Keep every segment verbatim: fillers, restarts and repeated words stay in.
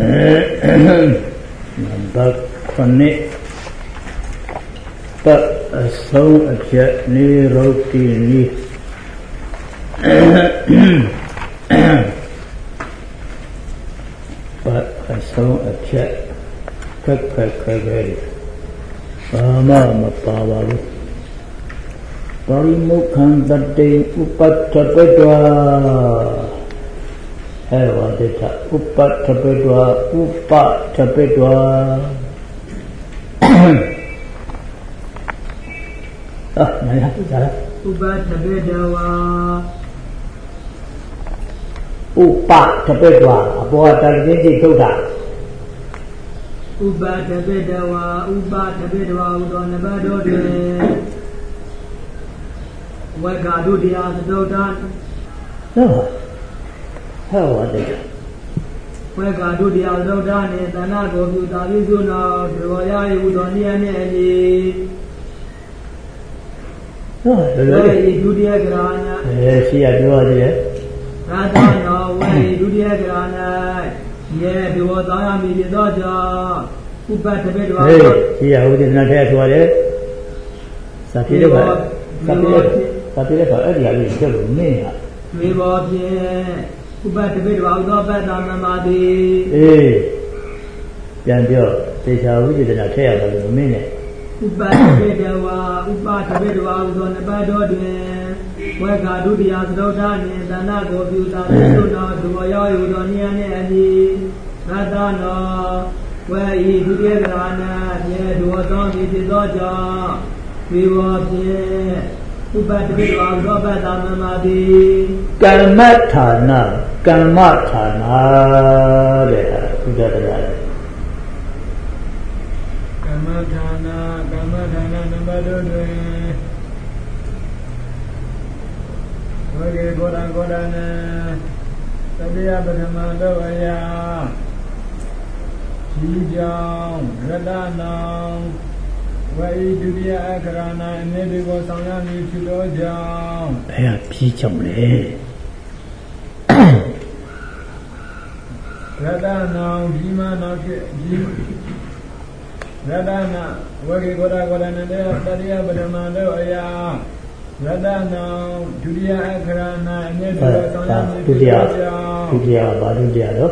Bak khone Bak asong ajak ni roti ni Bak asong ajak Kak kak kak kak Bama mapawalu Parimukhan tate upattapedwa Hewa deta upattapedwa upattapedwa Ah, naya tu cara upattapedwa Upattapedwa Apa ada jadi tu dah Upattapedwa upattapedwa udon nabadode Wagadu dia sedotan. No. How are they? Wagadu dia sedotan ni tanah gobi tadi zona doya ibu dunia ni ni. No, doya ibu dia kerana. Eh, siapa dua dia? Rata no, wei ibu dia kerana. Ye dua tanya mili doja. Upattapedwa. Eh, siapa dia nak saya dua dia? Satu dia kan? Satu dia. Tapi dia kalau dia ni tu ni ah. Dua dia, upattapedwa udah pada nama di. Eh, yang dia saya uji dia nak saya kalau ni ni. Upattapedwa upattapedwa udah pada dia. Wagadu dia sedotan ni tanah gobi utara sudah dua ya udah ni ni ni. Rata no, wei itu dia kerana dia dua tahun itu saja. Dua dia. Upattapedwa udah pada nama di. Karmatana, karmatana dia sudah ada. Karmatana, karmatana nama dua. Oke, goda-godana. Tadi apa nama doa ya? Hijau, redanang. Wei dunia kerana ini dibuat sangat lucu dojang. Eh, pijam le. Radana, gimana ke? Radana, wei goda goda nade tadi apa nama doa ya? Radana, dunia kerana ini dibuat sangat lucu dojang. Dunia, baru dia tu.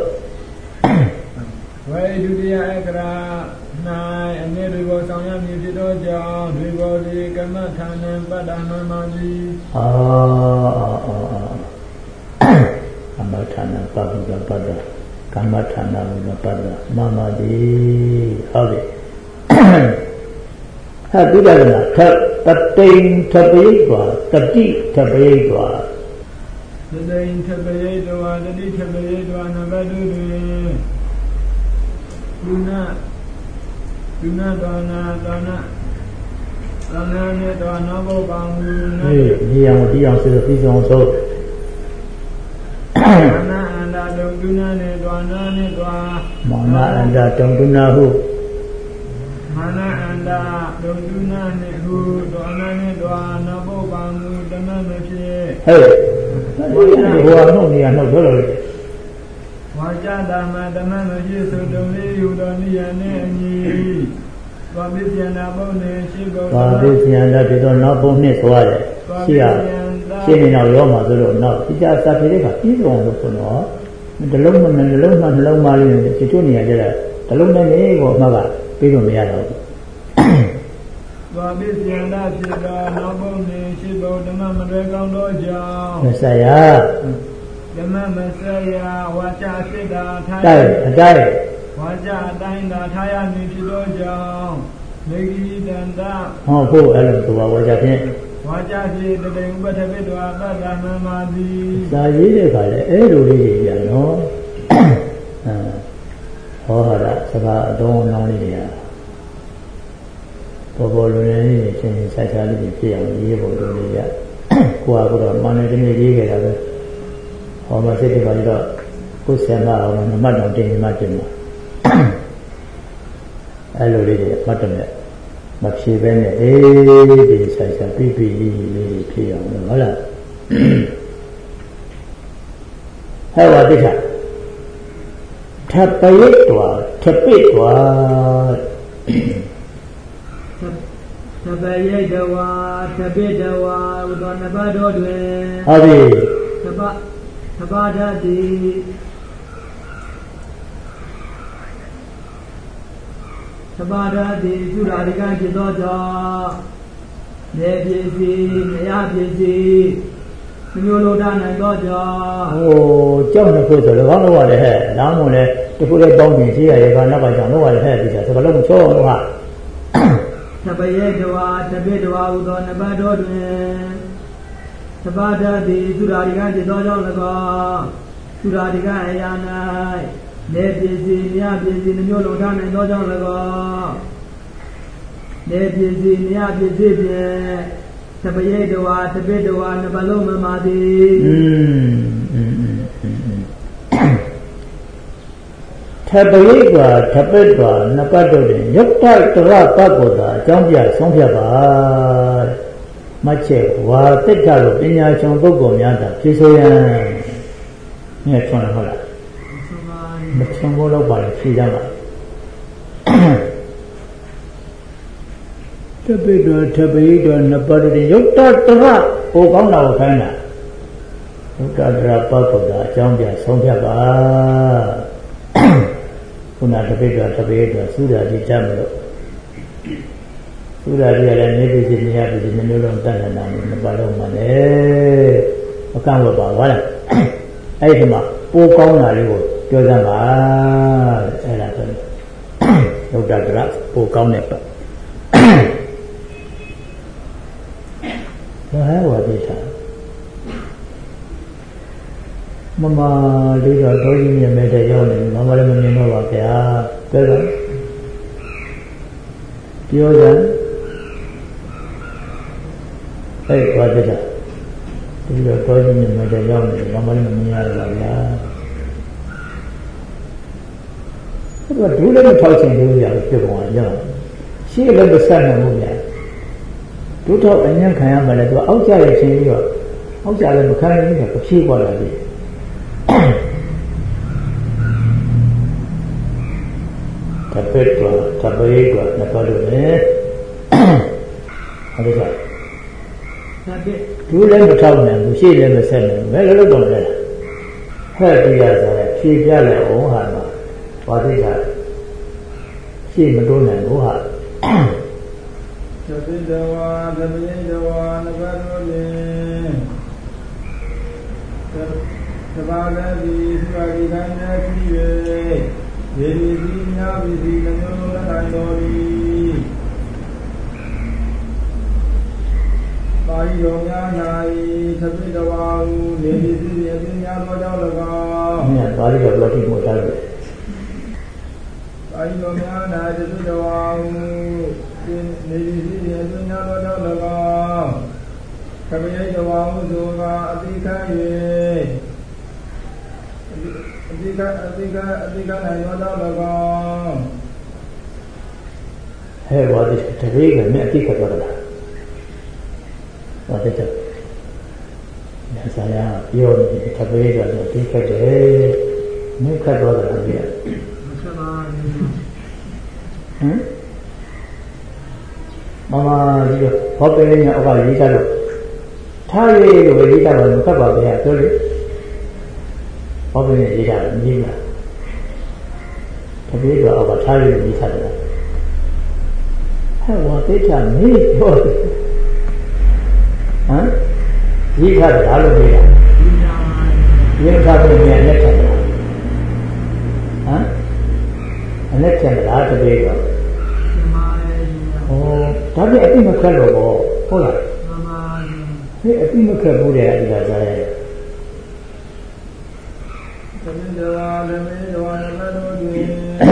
Wei dunia kerana Nai, ini ribu sangat mesti doja, ribu di kematan pada nama di. Ah, ah, ah. Kematan pada pada, kematan pada mama di. Habis. Habis dah nak ter terting terbaik dua, terti terbaik dua. Terting terbaik dua, terti terbaik dua nama dulu. Luna. Duna dana dana dana ni dana bopang duna. Eh, ni yang ni yang sudah pisang so. Mana anda dong duna ni dana ni dua. Mana anda dong duna hu? Mana anda dong duna ni hu dana ni dua na bopang dana ni. Hei, huwa no ni ano dulu. Wajah dama dama ni sudong ni udon ni ni. Babi siapa pun ni siapa. Babi siapa tu tu nak pun ni soal. Siapa, siapa ni nak yo macam tu nak. Siapa siapa ni kan? Ini orang tu pun no. Dalam mana dalam mana dalam mana ni situ ni aja lah. Dalam ni ni kau maga, pergi ni ada. Babi siapa siapa nak pun ni siapa dama mereka doja. Saya. Dama saya wajah sedar. Ada, ada. Wajah lain dah thaya ni doja. Lagi dan dah. Oh, bu, alam tu wajah ni. Wajah si tadi upattapedwa pada nama di. Saya ni kalau eh dulu ni ya no. Oh, ada sebab dong nong ni ya. Bapa-bapa ni ni saya ni yang ni bapa ni ya. Kuah kuah mana ni ni ke ada. Oh, masih di bawah tu. Kusema orang nama dong ni macam mana. Hello, lady, macam ni. Macam ni, eh, saya saya pipi ni, piang, mana? Hello, ada Tapayitwa, tapitwa. Tapayitwa, tapitwa, udonabadodwe. Adi. Tapa, tapadadi. Tapadadi, suradikan jidoja. Nebisi, neyabisi. Nyolodana doja. Oh, jauh nak kau tu, kalau awak dah, namun le, tu kau dah tahu ni, dia yang nak baca, awak dah bisa. Sebab lu cakap awak. Tapaye doa, tabe doa, udon nabadodwe. Tapada di suradikan jidoja laga. Suradikan ayanai. Nebisi, neyabisi, nyolodana doja laga. Nebisi, neyabisi be. Tapaye doa, tabe doa, nabalom madi. Tapaye doa, tabe doa, nabalom. Yukta tora pagoda, jangja songja ba. Macam wah tercalu, punya contoh gomyada, kisoyan. Ni macam mana lah? Macam mana balik siapa? Tapi dua, tapi dua, nampak ni. Yukta tora, orang nak bukan nak. Yukta tora pagoda, jangja songja ba. Punah tapi dua, tapi dua, sudah dijamah. Sudah dia dah ni biji ni apa biji ni orang tanah nama nampak orang mana. Bukan apa apa lah. Ayat semua, pukau nari wo, jodoh bah, ada tu. Yukta tora, pukau ni apa. Wah, wah dia. Mama dia dah ini yang ada jauh ni, mama le menyentuh apa ya, betul? Dia dah, eh, wah dia. Dia dah ini yang ada jauh ni, mama le menyentuh apa ya. Tapi dulu ni tahu sendiri dia berbuat je. Siapa besar nama dia? Tu tahu orang kaya mana tu, awak cakap sendiri, awak cakap bukan ini, kau siapa lagi? Tapi tu, tapi tu, nampak tu ni, ada tak? Tapi Tu lagi tahu ni, tu siapa besar ni, mana lu tahu ni? Hal dia saya, siapa le orang mana, wajib tak? Siapa tu ni orang? Tapi dawa, tapi dawa, nampak tu ni. Tapada di suradikan nasiye, jadi sinya bisi nyolong nandori. Pai dongnya nai, tapi dawa u, jadi sinya sinya bojau lega. Ni pai dah lagi muda. Pai dongnya nai, tapi dawa u, jadi sinya sinya bojau lega. Tapi dawa u juga adikai. Adika, adika, adika naik pada laga. Hei, wajib terlihat ni adika pada. Wajib tu. Saya pion terlihat ada adika je. Ni kat pada dia. Hmm? Mama dia, apa ni orang ni cakap? Thai tu dia cakap muka apa dia tu? Apa ni dia cakap ni lah. Tapi dia apa Thai ni cakap? Hai, wajib cakap ni pun. Hah? Dia cakap lalu dia. Dia cakap ni dia cakap. Hah? Anak cakap lalu dia. Oh, tapi apa ni makan logo? Pola. Ni apa ni makan boleh ada saya. Tapi dawa, tapi dawa nampak tu ni.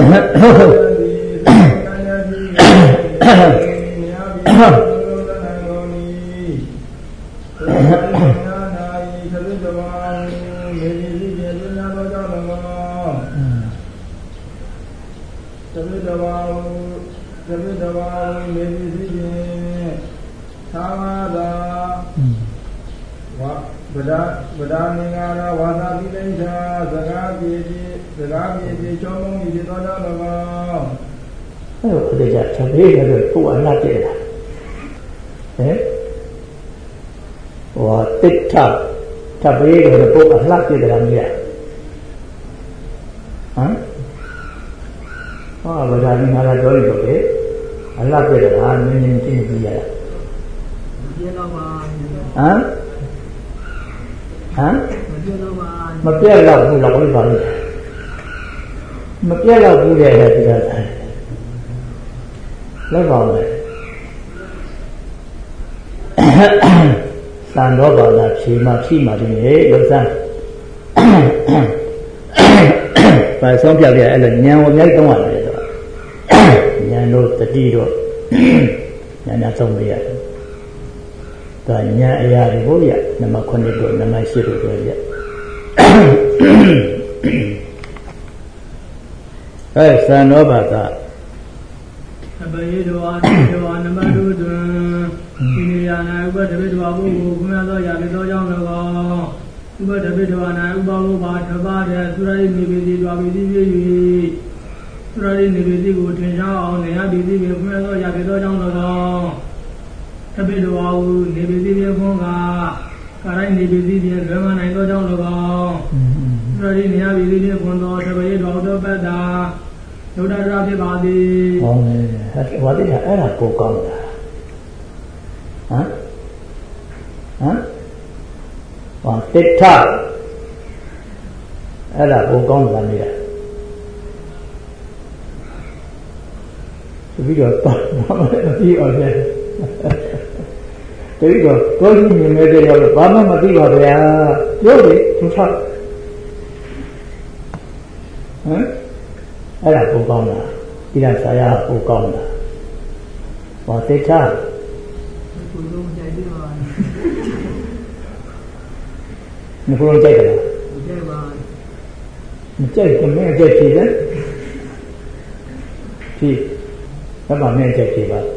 Tapi dawa, tapi dawa medisi sama ada. Wah, beda beda negara wasabi Indonesia, sekarang jadi စကားမြေပြေချောမုံကြီးသောကြောင့်၎င်းအဲ့တော့ဒီကြချက်ပေးတယ်လို့ကိုယ်အလှပြည့်တာဟဲ့ဟောတိတ်ထထပ်ပေးတယ်လို့ကိုယ်အလှပြည့်တယ်မင်းဟမ်ဟောဘာသာကြီးငါလာပြောလို့လေအလှပြည့်တယ်ဟာနင်းနေသိနေပြီရတာပြေတော့ပါဟမ်ဟမ်မပြေတော့ပါမပြတ်တော့ဘူးလောက်လို့ပါလို့မပြတ်တော့ဘူးလေဒီကတိုင်းလောက်ပါမယ်စံတော်ဘာသာဖြေမှဖြိမှဒီနေ့လောက်စမ်းပါဆုံးပြောက်ပြအဲ့လိုဉာဏ်ကိုအများကြီးသုံးရတယ်ဆိုတော့ဉာဏ်တို့တတိတို့ဉာဏ်နဲ့သုံးပြရတယ်ဒါဉာဏ်အရာတွေကိုရနံပါတ်ခုနှစ်တို့နံပါတ်ရှစ်တို့ပြောရအဲစံတော်ဘာသာအဘယေတောအာတိတောနမတုတွင်ဒီနေရာ၌ဥပဒပိတဝဘုဟုခမသောရာပိသောကြောင့်၎င်းဥပဒပိတဝ၌ဥပဘုဘာထပါတဲ့သုရိနိဗ္ဗေတိတွာပိတိဖြစ်၍သုရိနိဗ္ဗေတိကိုထင်ရှားအောင်နေရပိတိဖြင့်ခမသောရာပိသောကြောင့်၎င်းသပိတဝဟုနေပိတိဖြင့်ခွန်ကကာရိုင်းနေပိတိဖြင့်လွယ်မနိုင်သောကြောင့်၎င်းသုရိနေရပိတိဖြင့်ခွန်သောသဘယေတောတောပတ္တာဒုဒ္ဒရာဖြစ်ပါသည်ဟောမယ်ဟောတိကအဲ့ဒါကိုကောင်းတာဟမ်ဟမ်ဟောတိထအဲ့ဒါကိုကောင်းတာနေရပြီးတော့ဘာမှမသိအောင်လေတတိတော့ကိုကြီးမြင်နေတဲ့ရောက်ဘာမှမသိပါဗျာပြောတယ်သူချဟမ်အဲ့ဒါကိုကောင်းတာဒီကဆရာကိုကောင်းတာဟောတိထကိုလုံးကြိုက်ပြီးပါမကိုလုံးကြိုက်တယ်မကြိုက်ပါမကြိုက်ဘူးမင်းကြိုက်ပြီလေဒီဘာမှမကြိုက်ပြီပါ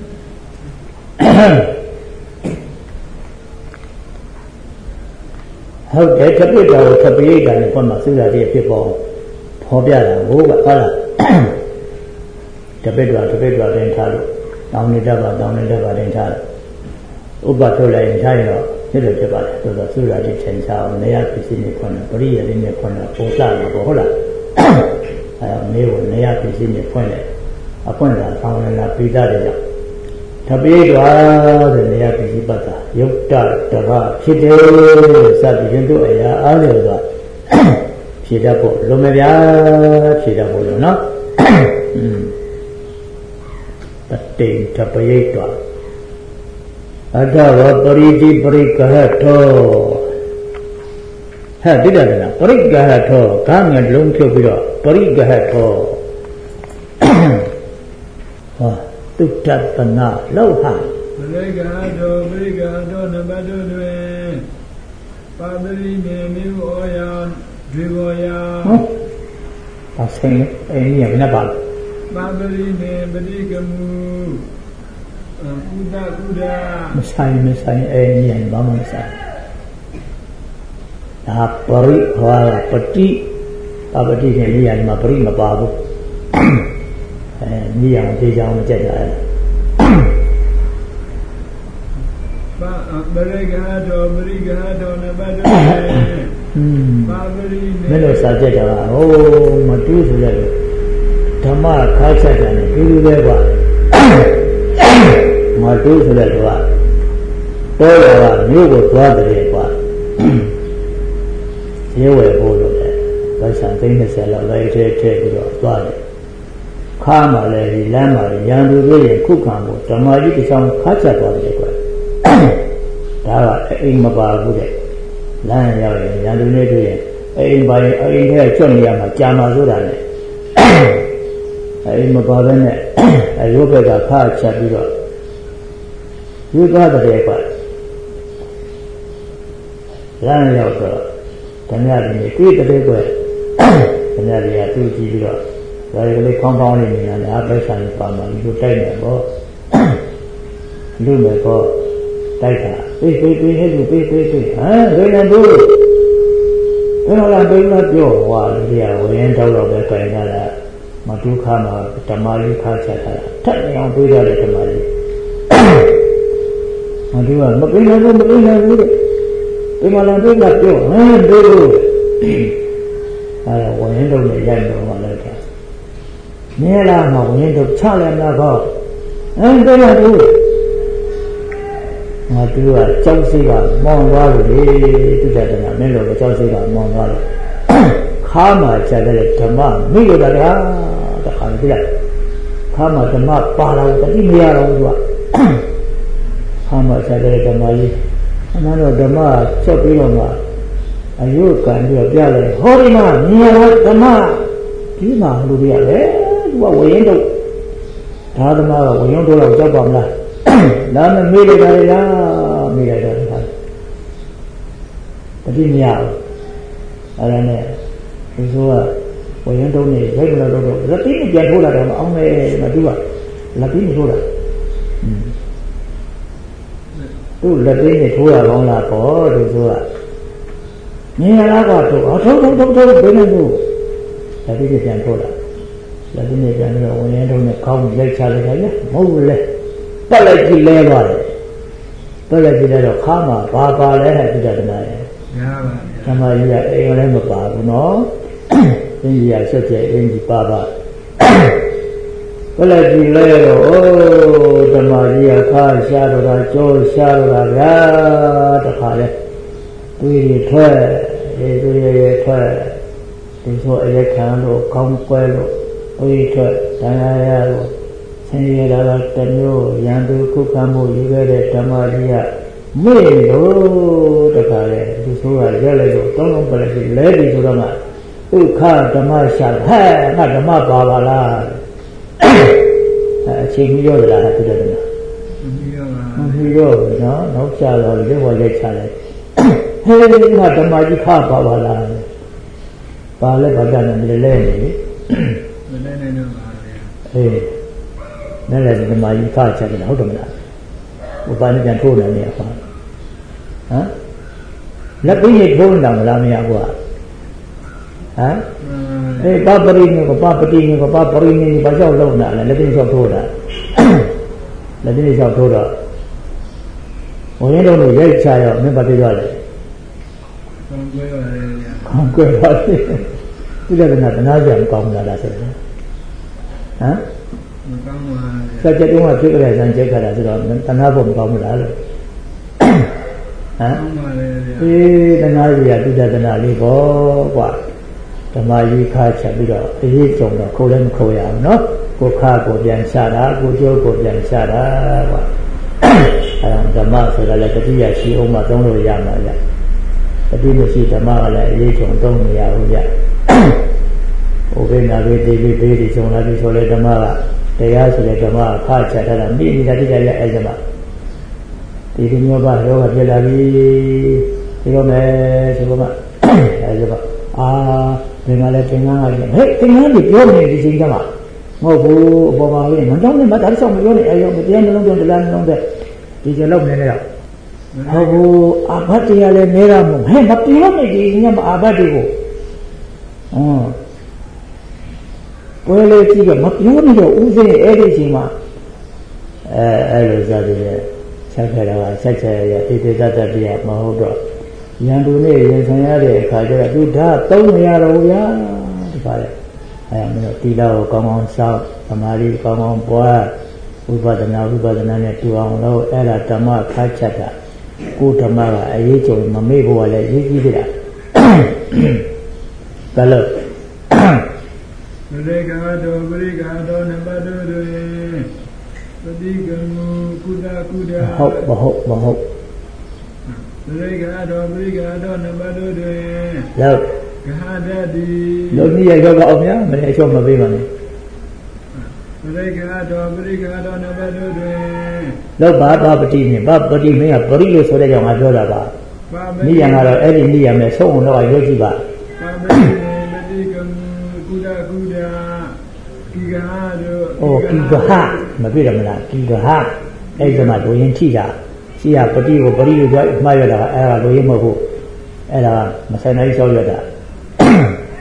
ဟုတ်တယ်တပိတော်ကိုတပိဋကနဲ့ဘုရားသုရာတိဖြစ်ပေါ်ဖော်ပြတာဘိုးကဟုတ်လားတပိတော်တပိတော်တင်ထားလို့တောင်းနေတတ်ပါတောင်းနေတတ်ပါတင်ထားလို့ဥပထုတ်လိုက်ရင်ထားရင်တော့ဖြစ်လို့ဖြစ်ပါတယ်ဆိုတော့သုရာတိချိန်ချအောင်နေရာပစ္စည်းနဲ့ဖွင့်တယ်ပရိယလေးနဲ့ဖွင့်တယ်ပုံစံမှာပေါ့ဟုတ်လားအဲမေးဖို့နေရာပစ္စည်းနဲ့ဖွင့်တယ်အဖွင့်တာဆောင်းလာပိသတဲ့ကြောင့်တပိတော်တဲ့နေရာပစ္စည်းပတ်တာယုတ်တတရဖြစ်တယ်စသည်ဖြင့်တို့အရာအားလျော်စွာဖြေတတ်ဖို့လုံးမပြဖြေတတ်ဖို့လို့နော်တတိတပယိတ်တော်အတဝပရိတိပရိကဟထောဟဲ့တိတယ်လားပရိကဟထောကငယ်လုံးဖြုတ်ပြီးတော့ပရိကဟထောဟောတုတ္တပနာလောက်ဟာပရိကဟထောပရိကဟထောနံပါတ်တွင်ပါဒရိမေမိဝောယဒီဝောယဟုတ်ပါဆိုင်အဲ့ဒီကဘယ်နဲ့ပါလဲပါဒရိမေပရိကမူကုဒကုဒမဆိုင်မဆိုင်အဲ့ဒီကဘာမှမဆိုင်ဒါပရိဟောပတိပပတိနဲ့နေရာမှာပရိမပါဘူးအဲနေရာမှာသိကြအောင်မကြက်ကြအဲ့ပါပရိကဟတောပရိကဟတောနဘတ်တော်ဟွန်းပါပရိမင်းတို့စာကြက်ကြတာဟိုမတူးဆိုလိုက်ဓမ္မခါချက်တယ်နဲ့ပြီးပြီးပဲကွာမတူးဆိုလိုက်တော့တော့ရကမြို့ကိုသွားတယ်ကွာရဲဝယ်ဖို့လို့လေဗိုက်ဆန်သိန်း၂၀လောက်လိုက်ထဲထည့်ပြီးတော့သွားတယ်ခါမှလည်းဒီလမ်းမှာရန်သူတွေရဲ့ခုခံဖို့ဓမ္မကြီးတစ်ဆောင်ခါချက်သွားတယ်ကွာဒါကအိမ်မပါဘူးတဲ့လမ်းရောက်ရင်ရန်သူတွေတွေ့ရင်အိမ်ပါရင်အိမ်ထဲကျွတ်နေရမှာကြာမှာဆိုတာနဲ့အိမ်မပါဘဲနဲ့အရုပ်ဘက်ကခါချက်ပြီးတော့ယူသွားတယ်ကွာလမ်းရောက်တော့ဓမ္မရည်တွေတွေ့တဲ့ကွယ်ဓမ္မရည်ကသူ့ကြည့်ပြီးတော့ဒါရီကလေးခေါင်းပေါင်းနေနေတာလည်းအပိဿာနဲ့ပါမှာလူတိုက်နေပေါ့လူမဲ့ပေါ့တိုက်တာပေးပေးပေးဟဲ့လူပေးပေးပေးဟမ်ဒိနေဘူးဟဘယ်လိုလဲဘယ်လိုပြောဟွာလူတွေကဝရင်တောက်တော့ပဲကြင်လာတာမဒုက္ခမှာဓမ္မလေးခါချက်တာထက်နေအောင်တွေးကြတယ်ဓမ္မလေးမဒုကမပြင်းနိုင်ဘူးမပြင်းနိုင်ဘူးဒီမှာလည်းတွေးတာပြောဟမ်တွေးလို့အဲဝရင်တောက်နဲ့ရိုက်တော့မှလည်းတာမြဲလာမှဝရင်တောက်ချလည်းမတော့အဲတွေးရဘူးငါတို့ကကြောက်စိတ်ကမောင်းသွားလို့လေသူကြတယ်ကမင်းတို့ကကြောက်စိတ်ကမောင်းသွားလို့ခါမှချက်တဲ့ဓမ္မမိလို့တာတခါကြည့်လိုက်ခါမှဓမ္မပါလာတတိမရတော့ဘူးသူကခါမှချက်တဲ့ဓမ္မကြီးအမှန်တော့ဓမ္မချက်ပြီးတော့မှအယုတ်ကံပြီးတော့ပြလိုက်ဟောဒီမှာမြင်ရဓမ္မဒီမှာလူတွေရတယ်သူကဝရင်တော့ဒါဓမ္မကဝရင်တော့ကြောက်ပါမလားလာမမေးလိုက်တာလေလားမေးလိုက်တာလေတတိမရဘူးအဲ့ဒါနဲ့ဒီဆိုကဝရင်တုံးနေရိုက်ကြတော့တော့လက်ပြီးပြန်ထိုးလာတယ်အောင်မယ်မတူကလက်ပြီးထိုးလာသူ့လက်ပြီးထိုးရကောင်းလားပေါ့ဒီဆိုကမြင်ရလားကတော့အထုံးထုံးထုံးထုံးဘယ်နဲ့လို့လက်ပြီးပြန်ထိုးလာလက်ပြီးပြန်ပြီးတော့ဝရင်တုံးနဲ့ခေါင်းရိုက်ချလိုက်တာလေမဟုတ်ဘူးလေပတ်လိုက်ကြည့်လဲသွားတယ်ပတ်လိုက်ကြည့်တော့ခါမှာဘာပါလဲဟဲ့ပြကြတယ်ရဲ့မှန်ပါဗျာဓမ္မကြီးကအိမ်လည်းမပါဘူးနော်အင်းကြီးကဆက်ကျအင်းကြီးပါပါပတ်လိုက်ကြည့်လဲတော့အိုးဓမ္မကြီးကခါရှားတော့တာကြောရှားတော့တာဗျာတခါလဲတွေးရထွက်အေးတွေးရထွက်ဒီဆိုအရက်ခံလို့ကောင်းကွဲလို့တွေးထွက်တရားရလို့ဆင်းရဲတာကတမျိုးရန်သူခုခံမှုယူခဲ့တဲ့ဓမ္မကြီးကမေ့လို့တခါလေသူဆိုးကရက်လိုက်တော့တောင်းလုံးပလက်ကြီးလဲပြီဆိုတော့မှဥခဓမ္မရှာဟဲ့ငါဓမ္မပါပါလားအချိန်ကြီးရောလားသူတယ်နော်မပြီးရောနော်နောက်ချတော့ဒီဘဝရက်ချလိုက်ဟဲ့ငါဓမ္မကြီးခပါပါလားပါလဲဘာကြတယ်လဲလဲနေမလဲနေတော့ပါဗျာအေးနဲ့လည်းဓမ္မကြီးခါချက်တယ်ဟုတ်တယ်မလားဘုရားနဲ့ပြန်ထိုးတယ်နေပါဟမ်လက်ပြီးရထိုးနေတာမလားမရဘူးဟမ်အေးပပရိနေကပပတိနေကပပရိနေဘာကြောက်လုံးတာလဲလက်ပြီးလျှောက်ထိုးတာလက်ပြီးလျှောက်ထိုးတော့ဘုရင်တို့ကိုရိုက်ချရောမင်းဘာပြောရလဲခေါင်းကွဲပါလေခေါင်းကွဲပါလေဒီလည်းကနာတနာကြံကောင်းလာတာဆိုတော့ဟမ်မကောင်းပါဘူးစัจ jat တုံးကဖြစ်ကြတဲ့ဇန်ကျက်ခါတာဆိုတော့တဏှာဖို့မကောင်းဘူးလားလို့ဟမ်ကောင်းပါလေအေးတဏှာကြီးကတိတ္တနာလေးပေါ့ကွာဓမ္မကြီးခါချက်ပြီးတော့အရေးကြုံတော့ခိုးလည်းမခိုးရအောင်နော်ကိုခါကိုပြန်ချတာကိုကျိုးကိုပြန်ချတာကွာအဲဒါဓမ္မဆိုတာလည်းတတိယရှိအောင်မှသုံးလို့ရမှာဗျတတိမရှိဓမ္မကလည်းအရေးကြုံသုံးမရဘူးဗျဟိုဘယ်နာပဲဒီဒီဘေးဒီကြုံလာပြီဆိုလေဓမ္မကတရားဆိုတဲ့ဓမ္မခါချက်တာမိမိတတိယရဲ့အဲဓမ္မဒီဒီမျိုးပါယောဂပြလာပြီဒီလိုမဲ့ဆိုတော့အဲဒီပါအာဒီကလည်းသင်္ကန်းကလည်းဟဲ့သင်္ကန်းကြီးပြောနေဒီချိန်ကမှမဟုတ်ဘူးအပေါ်မှာလေးမတောင်းနဲ့မတားဆောက်မပြောနဲ့အဲရောမတရားနှလုံးသွင်းတလားနှလုံးသွင်းဒီကျလောက်နေနေတော့ဟုတ်ဘူးအာဘတ်တရားလည်းနေရမို့ဟဲ့မပြောနဲ့ဒီညမအာဘတ်တွေကိုဟောပွဲလေးကြည့်ကမပြောနေတော့ဥစဉ်အဲ့ဒီချိန်မှာအဲအဲ့လိုစားတယ်ဆက်ခဲ့တာကဆက်ချက်ရတိတိတတ်တတ်ပြမဟုတ်တော့ရန်သူနဲ့ရင်ဆိုင်ရတဲ့အခါကျတော့သူဓာတ်သုံးမရတော့ဘူးဗျာဒီပါလေအဲမင်းတို့တီလာကိုကောင်းကောင်းစောင့်သမာဓိကောင်းကောင်းပွားဥပဒနာဥပဒနာနဲ့တူအောင်လို့အဲ့ဒါဓမ္မခါချက်တာကိုဓမ္မကအရေးကြုံမမေ့ဖို့ကလည်းရေးကြည့်ကြတာဘယ်လိုရေကာတောပရိကာတောနပတောတွေပတိကမုကုဒကုဒဟုတ်မဟုတ်မဟုတ်ရေကာတောပရိကာတောနပတောတွေလောက်ဂဟဒတိလုံနည်းရောကအောင်များမနေ့အချောမပေးပါနဲ့ရေကာတောပရိကာတောနပတောတွေလောက်ဘာဘာပတိနဲ့ဘာပတိမင်းကပရိလို့ဆိုတဲ့ကြောင့်ငါပြောတာပါနိယံကတော့အဲ့ဒီနိယံနဲ့ဆုံးအောင်တော့ရွေးကြည့်ပါပါပတိပတိကမုကုဒကုဒကိဂဟတို့ဩကိဂဟမပြည့်တယ်မလားကိဂဟအဲ့ဒီမှာလိုရင်းထိတာရှိရပတိကိုပရိလို့ပြောမှားရတာအဲ့ဒါလိုရင်းမဟုတ်ဘူးအဲ့ဒါမဆိုင်နိုင်လျှောက်ရတာ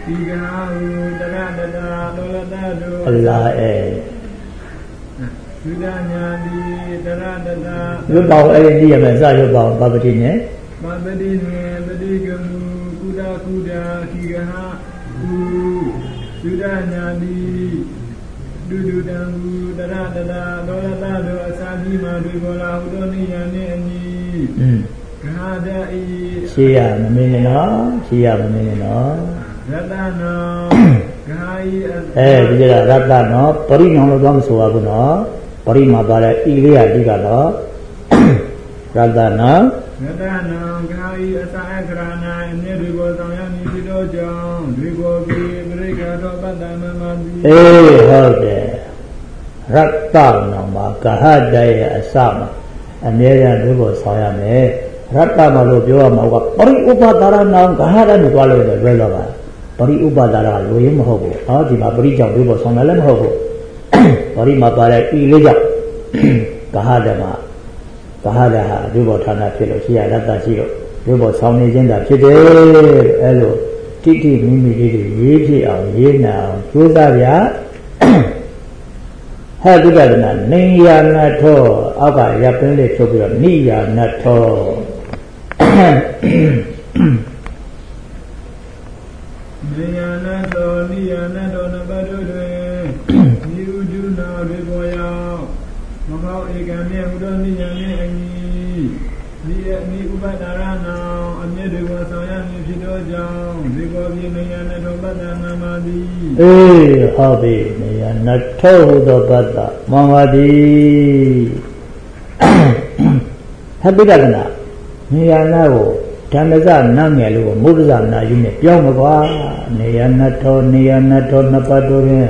ဒီကဟာဟုတရတတာလောလတတို့အလားအဲယုဒညာတိတရတတာရွတ်ပေါအဲ့ဒီရမယ်စရွတ်ပေါဘာပတိနဲ့ဘာပတိနဲ့ပတိကမူကုဒကုဒခိကဟဟုယုဒညာတိဒုဒုတံဟုတရတတာလောလတတို့အစာပြီးမှတွေပေါ်လာဟုသောနိယနဲ့အညီอืมဂဟာဒဤရှေးရမမင်းနဲ့နော်ရှေးရမမင်းနဲ့နော်ရတနောဂဟာဤအဲဒီကရတနောပရိနောင်လို့တော့မဆိုပါဘူးနော်ပရိမှာပါတဲ့ဤလေးရဒီကတော့ရတနောရတနောဂဟာဤအစာအခရာနာအမြဲတွေပေါ်ဆောင်ရမည်ဖြစ်သောကြောင့်ဒီကိုပြီးပရိက္ခတော်ပတ္တမမတိအေးဟုတ်တယ်ရတနောမှာဂဟတရဲ့အစမှာအမြဲတမ်းဒီကိုဆောင်ရမယ်ရတ္တမလို့ပြောရမှာကပရိဥပဒါရဏံဂဟရနဲ့တွားလို့လွယ်တော့ပါပရိဥပဒါရကလိုရင်းမဟုတ်ဘူးဟောဒီမှာပရိကြောင့်ဒီပေါ်ဆောင်တယ်လည်းမဟုတ်ဘူးပရိမှာပါတဲ့ဤလေးကြောင့်ဂဟရမှာဂဟရဟာဒီပေါ်ဌာနဖြစ်လို့ရှိရရတ္တရှိလို့ဒီပေါ်ဆောင်နေခြင်းသာဖြစ်တယ်အဲလိုတိတိမိမိလေးတွေရေးဖြစ်အောင်ရေးနာအောင်ကြိုးစားဗျာဟဲ့ဒီကတည်းကနေယာနထောအောက်ကရပ်ပင်းလေးဖြုတ်ပြီးတော့နိယာနထောနိယာနတောနိယာနတောနဘတုတွင်နိဥဒုနာတွေပေါ်ရောက်မကောဧကံမြတ်ဥဒ္ဓနိညာနှင့်အညီဒီအနိဥပဒါရဏံအမြဲတည်းကိုဆောင်ရမည်ဖြစ်သောကြောင့်ဒီကိုပြနိယာနတောပတ္တနာမတိအေးဟုတ်ပြီနိယာနထောဟုသောပတ္တမမတိဟပိဒကနာနေယာနာကိုဓမ္မစနာငယ်လို့မုဒ္ဒဇနာယူနဲ့ပြောင်းမကွာနေယာနထောနေယာနထောနှစ်ပတ်တို့ရင်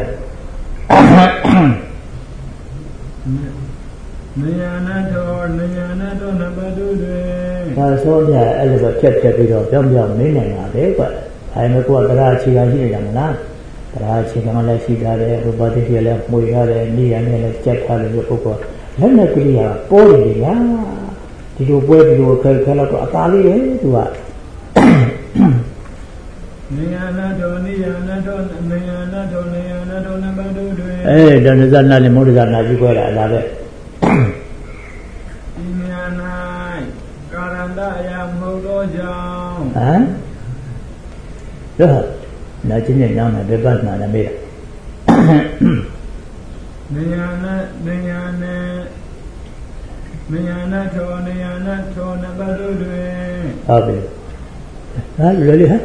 နေယာနထောနေယာနထောနှစ်ပတ်တို့တွင်ဒါဆိုကြအဲ့လိုတော့ဖြတ်ဖြတ်ပြီးတော့ပြောင်းပြောင်းနေနိုင်တာပဲကွ။အဲမဲ့ကိုကတရားအခြေခံရှိနေကြမလား။တရားအခြေခံလည်းရှိကြတယ်ရူပတိတိလည်းမှုရရတယ်နေယာနဲ့လည်းကြက်ထားလို့ပုဂ္ဂိုလ်လက်နဲ့ကလေးကပေါ်နေကြဒီလိုပွဲဒီလိုခဲခဲတော့အသာလေးပဲသူကနေယာနတောနေယာနတောနေယာနတောနေယာနတောနံပါတ်တို့တွင်အေးတဏ္ဍဇနာနဲ့မုဒ္ဒဇနာကြီးခွဲတာအလားပဲဒီနေရာ၌ကာရန္တအရာမဟုတ်သောကြောင့်ဟမ်တော့နာချင်းနဲ့နားမှာပြပတ်နာလည်းမေးတာနေယာနနေယာနဲ့နေယာနထောနေယာနထောနံပါတ်တို့တွင်ဟုတ်ပြီဟာလွယ်လေဟာ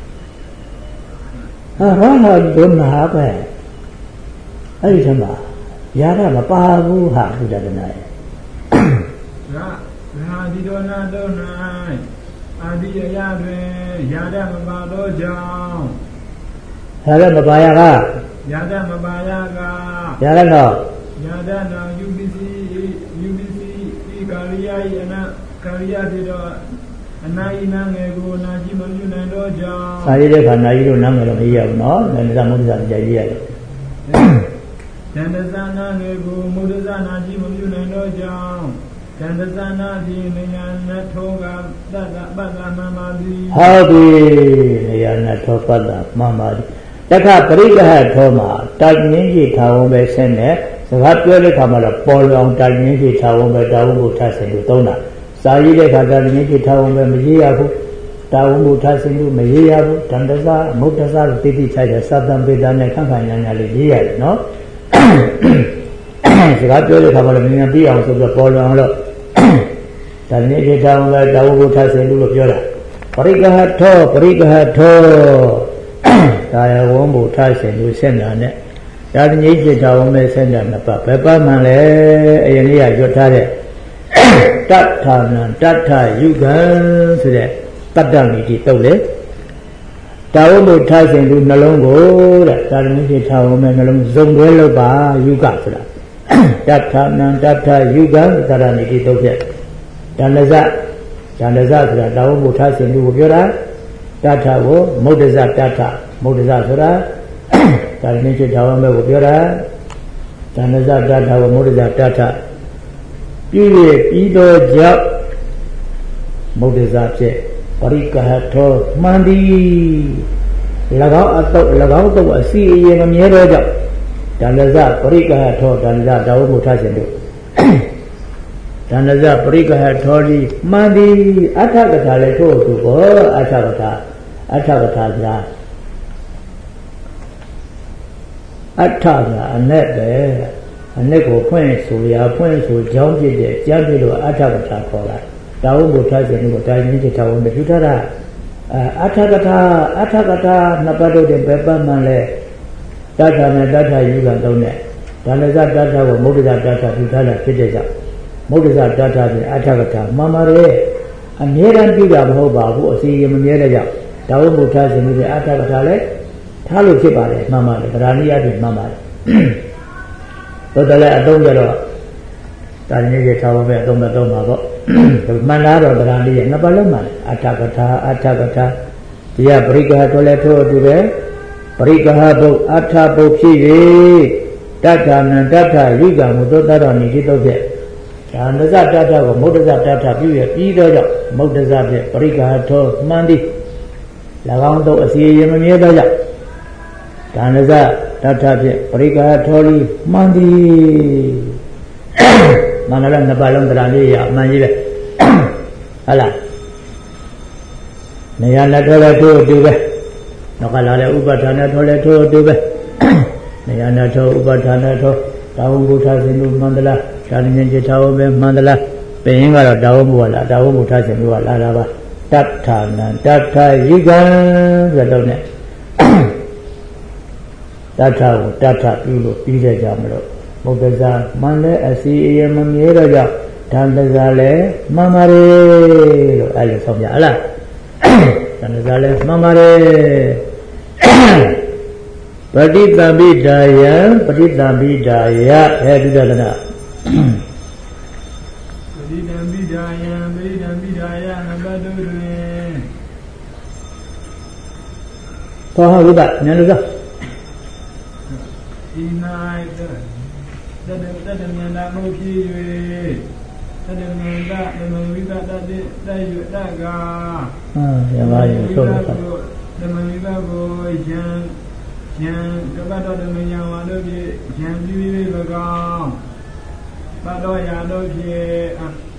ဟာဟာဒုနာပဲအဲ့ဒီထမှာရာရမပါဘူးဟာဘုရားတနာရဲ့ရာရာဒီတော်နာတော်၌အာဒီအရာတွင်ရာရမပါသောကြောင့်ရာရမပါရကရာရမပါရကရာရတော့ရာရနောယူပစ္စည်းယူပစ္စည်းဤကာရိယဤအနကာရိယတိတော်အနာဤနာငယ်ကိုနာကြည့်မပြုနိုင်တော့ကြောင့်စာရတဲ့ခါနာကြီးတို့နားငယ်တော့မရဘူးနော်။ဒါနဲ့မုဒ္ဒဇာကြိုက်ရတယ်။တန်တဇာနာငယ်ကိုမုဒ္ဒဇာနာကြည့်မပြုနိုင်တော့ကြောင့်တန်တဇာနာဖြင့်နေယာနထောကသတ္တပတ္တမမတိဟုတ်ပြီနေယာနထောပတ္တမမတိတခါပရိက္ခဟထောမှာတာညင်းကြီးထာဝံပဲဆင်းတယ်စကားပြောတဲ့ခါမှာတော့ပေါ်လောင်တာညင်းကြီးထာဝံပဲတာဝံကိုထဆင်လို့သုံးတာစာရေးတဲ့ခါတာညင်းကြီးထာဝံပဲမရေးရဘူးတာဝံကိုထဆင်လို့မရေးရဘူးတန်တဇာမုဒ္ဒဇာတိတိချိုက်တဲ့သတ္တံပေတံနဲ့ခန့်ခန့်ညာညာလေးရေးရတယ်နော်စကားပြောတဲ့ခါမှာလည်းမြင်မြင်ပြီးအောင်ဆိုပြီးပေါ်လောင်တော့ဒါနဲ့ဒီတောင်းကတာဝုထဆင်လို့ပြောတာပရိက္ခဟထောပရိက္ခဟထောဒါရဝံဘုထဆင်လို့ဆက်နာနဲ့ဒါတကြီးจิตတော်မဲ့ဆက်နာနှစ်ပတ်ဘယ်ပတ်မှန်လဲအရင်လေးကရွတ်ထားတဲ့တတ္ထာနံတတ္ထယုဂံဆိုတဲ့တတ္တမိတိတုတ်လေတာဝုဘုထဆင်လို့နှလုံးကိုတဲ့ဒါတကြီးจิตတော်မဲ့နှလုံးစုံတွဲလို့ပါယုဂဆိုတာတတ္ထာနံတတ္ထယုဂံသရဏိတိတုတ်ဖြင့်ဒန္တဇဒန္တဇဆိုတာတာဝုဘုထဆင်လို့ကိုပြောတာတတ္ထကိုမုဒ္ဒဇတတ္ထမုဒ္ဒဇဆိုတာဒါရင်းချစ်တော်မဲ့ကိုပြောတာဒန္တဇတတ္ထကိုမုဒ္ဒဇတတ္ထပြည့်ရပြီးတော့ကြောင့်မုဒ္ဒဇဖြင့်ပရိက္ခဟထောမှန်သည် लगाओ अतो लगाओ तो असी ये मम्मीरो जाओ दानजा परिकह ठो दानजा दाऊ मुठा सिंधु दानजा परिकह ठोली मांदी अथा कथा ले ठो तू को अथा कथा अथा कथा जा अथा जा अने पे अने को फुन सूर्या फुन सू जाऊं पिट दे जाऊं पिट लो अथा कथा खोला दाऊ मुठा सिंधु को दाई नि चिता वो में जुटा अथा कथा अथा कथा नपदो दे पेपा मन ले दादा ने दादा युगा दोने दानजा दादा को मुद्दा दादा जुटाला पिटे जा मुद्दा दादा ने अथा कथा मामा रे अनेरन पिगा बहु बाबू असी ये मनेरे जा दाऊ मुठा सिंधु से अथा कथा ले थालोဖြစ်ပါတယ် मामा ले रानी आदि मामा ले तो दले अतों जरो ताने के थाव में अतों में तो मा बो मनला रो रानी ये नपा लो मा अथा कथा अथा कथा दिया परिकह तो ले ठो अतु बे परिकह बो अथा बोဖြစ်रे तथा न तथा युगा मु तो तरो नि की तोဖြင့်ဒါနဇတထကိုမုဒ္ဒဇတထပြုရပြီးတော့ကြောင့်မုဒ္ဒဇဖြင့်ပရိက္ခထောမှန်သည်၎င်းတို့အစီအရင်မမြဲတော့ကြောင့်ဒါနဇတထဖြင့်ပရိက္ခထောလီမှန်သည်မန္တလေးနှစ်ပါးလုံးတရားလေးရအမှန်ကြီးပဲဟုတ်လားနေရာလက်ထောလည်းထိုးအတူပဲနောက်ကလာတဲ့ဥပဋ္ဌာနဲ့ထောလည်းထိုးအတူပဲနေရာနဲ့ထောဥပဋ္ဌာနဲ့ထောတာဝဘုရားရှင်တို့မန္တလာသာရင်းจิตထာဝပဲမန္တလာပင်ရင်ကတော့တာဝဘုရားလားတာဝဘုရားရှင်တို့ကလာတာပါတတ္ထာနံတတ္ထာယိကံဆိုတော့ ਨੇ တတ္ထာကိုတတ္ထာပြုလို့ပြီးတဲ့ကြောင့်မလို့မုဒ္ဒဇာမှန်တဲ့အစီအယမမြဲတော့ကြောင့်ဓမ္မဇာလည်းမှန်ပါတယ်လို့အဲ့လိုဆုံးပြဟလားဓမ္မဇာလည်းမှန်ပါတယ်ပฏิတံပိဒါယံပฏิတံပိဒါယအဲဒီကနာပฏิတံပိဒါယံပฏิတံပိဒါယနဘတုတွင်သောဟဝိဒဉာဏ်လို့ဤ၌တတတတမြန္တာမုတ်ဖြစ်၍တတမြန္တာဓမ္မဝိပတ္တတိတယွတကအာရပါရဆိုတော့ဓမ္မဝိပတ္တကိုယံယံကပ္ပတောဓမ္မယံဝါတို့ဖြင့်ယံပြု၍၎င်းသတ္တောယာတို့ဖြင့်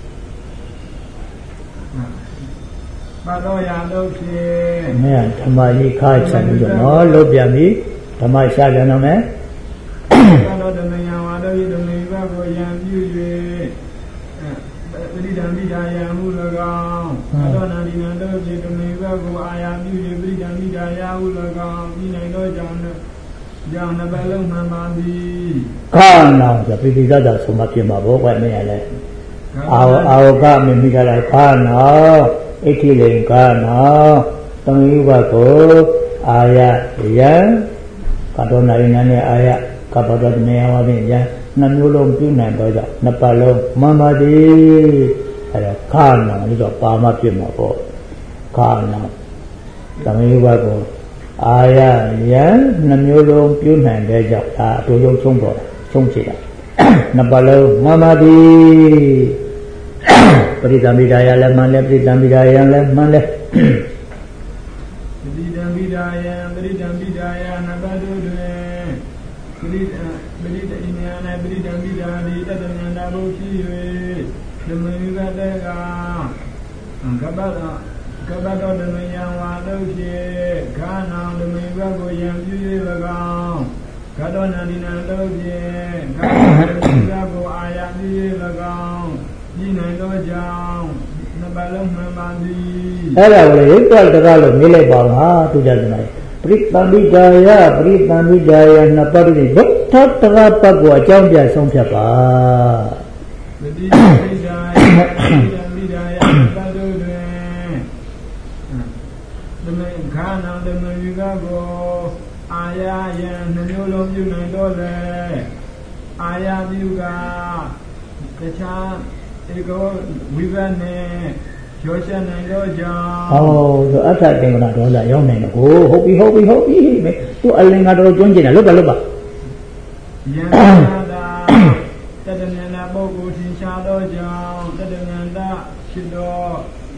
သတ္တောယာတို့ဖြင့်မင်းဓမ္မကြီးခါချင်ပြီးတော့နော်လုတ်ပြန်ပြီဓမ္မရှာပြန်တော့မယ်သတ္တောဓမ္မယံဝါတို့ဖြင့်ဓမ္မဝိပတ္တကိုယံပြု၍ပရိဒံမိဒါယံဟု၎င်းသတ္တောနန္ဒီနံတို့ဖြင့်ဓမ္မဝိပတ္တကိုအာယပြု၍ပရိဒံမိဒါယဟု၎င်းပြီးနိုင်သောကြောင့်ကြောင့်နှစ်ပတ်လုံးမှန်ပါသည်ခါနောဆိုပိပိသတ္တဆိုမှပြင်ပါဘောကွမင်းရလဲအာဝအာဝကမိမိကလည်းခါနောဣတိလေခါနောသမီးဘကိုအာယယံကတောနာရင်းနဲ့အာယကပ္ပတောမေယဝါဖြင့်ယံနှမျိုးလုံးပြုနိုင်တော့ကြောင့်နှစ်ပတ်လုံးမှန်ပါသည်အဲဒါခါနောလို့တော့ပါမပြင်ပါဘောခါနောသမီးဘကိုအာယယံနှမျိုးလုံးပြုနိုင်တဲ့ကြောင့်ဒါအတူတူချုံပေါ်ချုံချတာနှစ်ပတ်လုံးမှန်ပါသည်ပရိသမိဒါယလည်းမှန်တယ်ပရိသမိဒါယလည်းမှန်တယ်ပရိသမိဒါယပရိသမိဒါယနှစ်ပတ်တို့တွင်ပရိသပရိသအိညာနဲ့ပရိသမိဒါဒီတတဉာဏဘုဖြစ်၍ဓမ္မဝိပတ္တကကပ္ပတောကပ္ပတောဓမ္မယံဝါတို့ဖြင့်ခါနောင်ဓမ္မဝိပတ္တကိုယံပြု၍၎င်းကတောနန္ဒီနံတို့ဖြင့်ခါနောင်ဓမ္မဝိပတ္တကိုအာယပြု၍၎င်းပြီးနိုင်သောကြောင့်နှစ်ပတ်လုံးမှန်ပါသည်အဲ့ဒါကိုလေတွက်တကားလို့မေးလိုက်ပါဟာသူကြတယ်မယ်ပရိသံမိဒါယပရိသံမိဒါယနှစ်ပတ်တည်းဒုက္ခတကားပတ်ကိုအကြောင်းပြဆုံးဖြတ်ပါပရိသံမိဒါယပရိသံမိဒါယနှစ်ပတ်တို့တွင်ဓမ္မခါနောင်ဓမ္မဝိပတ္တကိုအာယယံနှမျိုးလုံးပြုနိုင်တော့လေအာယပြုကတခြားဧကောဝိပဿနာရောရှင်းနိုင်တော့ကြောင့်ဟောဆိုအထသင်္ကနာဒေါသရောက်နိုင်တော့ဟုတ်ပြီဟုတ်ပြီဟုတ်ပြီသူအလင်္ကာတော်ကျွမ်းကျင်တယ်လွတ်ပါလွတ်ပါယံတာတတဉာဏပုဂ္ဂိုလ်ထင်ရှားသောကြောင့်တတဉာဏဖြစ်သောတ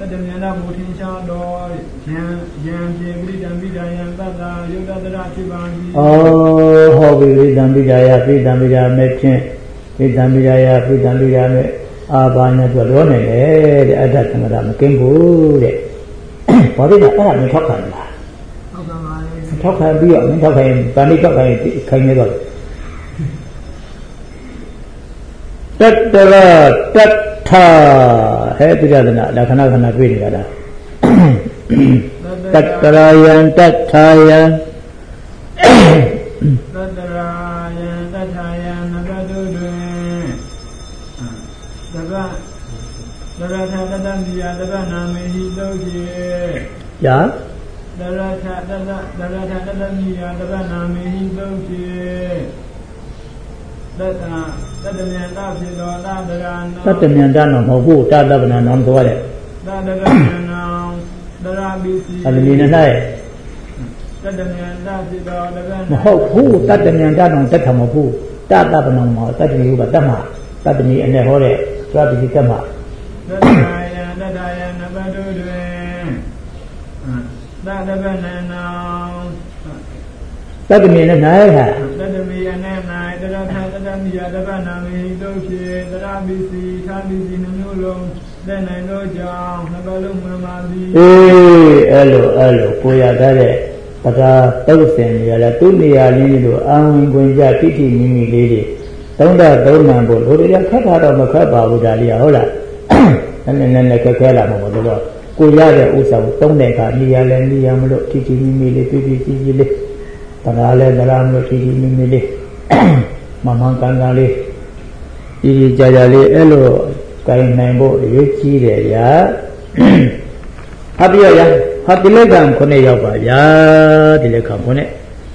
တမြတ်မူထင်ရှားတော်ယံယံပြေပရိဒံပိဒါယံသတ္တယုတ်တတရဖြစ်ပါသည်ဩဟောပြီပရိဒံပိဒါယပိဒံပိဒါမဲ့ဖြင့်ပိဒံပိဒါယပိဒံပိဒါမဲ့အာဘာနဲ့ပြောတော့နေလေတဲ့အတ္တသမရမကင်းဘူးတဲ့ဘာလို့လဲအဲ့ဒါမထောက်ခံလားထောက်ခံပါလေထောက်ခံပြီးတော့မထောက်ခံရင်ဗာဏိထောက်ခံရင်ခိုင်းနေတော့တတ္တရတတ္ထာဟဲ့ပြဒနာလက္ခဏာခဏတွေ့နေကြတာတတ္တရာယံတတ္ထာယံတတ္တရာယံတတ္ထာယံနဘတုတွင်သဗ္ဗသရထတတ္တမိယသဗ္ဗနာမေဟိတုတ်ဖြင့်ယာသရထတတ္တသရထတတ္တမိယသဗ္ဗနာမေဟိတုတ်ဖြင့်တတ္တတတ္တမြတ်တာဖြစ်တော်တတ္တရာနောတတ္တမြတ်တာနောမဟုတ်ဘူးတတ္တဗနာနောသွားတယ်တတ္တရနောတရာပိစီအဲ့ဒီနဲ့၌တတ္တမြတ်တာဖြစ်တော်တပည့်မဟုတ်ဘူးတတ္တမြတ်တာနောတတ်ထမဟုတ်ဘူးတတ္တဗနာမောတတ္တမျိုးကတတ်မှာတတ္တမျိုးအနေဟောတဲ့သရပိစီတတ်မှာတတ္တယံတတ္တယံနဘတုတွင်တတ္တဗနာနောတတ္တမြင်နဲ့၌ဟာတတ္တမြင်နဲ့၌တရထတတ္တမိယတပ္ပနာမေဟိတုတ်ဖြင့်တရာပိစီသာပိစီနှမျိုးလုံးတဲ့နိုင်တော့ကြောင့်နှဘလုံးမှန်ပါသည်အေးအဲ့လိုအဲ့လိုကိုရထားတဲ့ပဒါတုတ်စင်နေရလဲသူ့နေရာလေးလိုအာဝင်ခွင်ကြတိတိမိမိလေးတွေသုံးတာသုံးမှန်ဖို့လူတွေကခက်တာတော့မခက်ပါဘူးဒါလေးဟုတ်လားနည်းနည်းနဲ့ခက်ခဲလာမှာမဟုတ်တော့ကိုရတဲ့ဥစ္စာကိုသုံးတဲ့အခါနေရာလဲနေရာမလို့တိတိမိမိလေးပြပြကြီးကြီးလေးတရားလဲတရားမလို့တိတိမိမိလေးမမှန်ကန်ကန်လေးကြီးကြီးကြာကြာလေးအဲ့လိုကိုင်နိုင်ဖို့အရေးကြီးတယ်ဗျာဟာပြရရဟာဒီလက်ခံခုနှစ်ရောက်ပါဗျာဒီလက်ခံခုနှစ်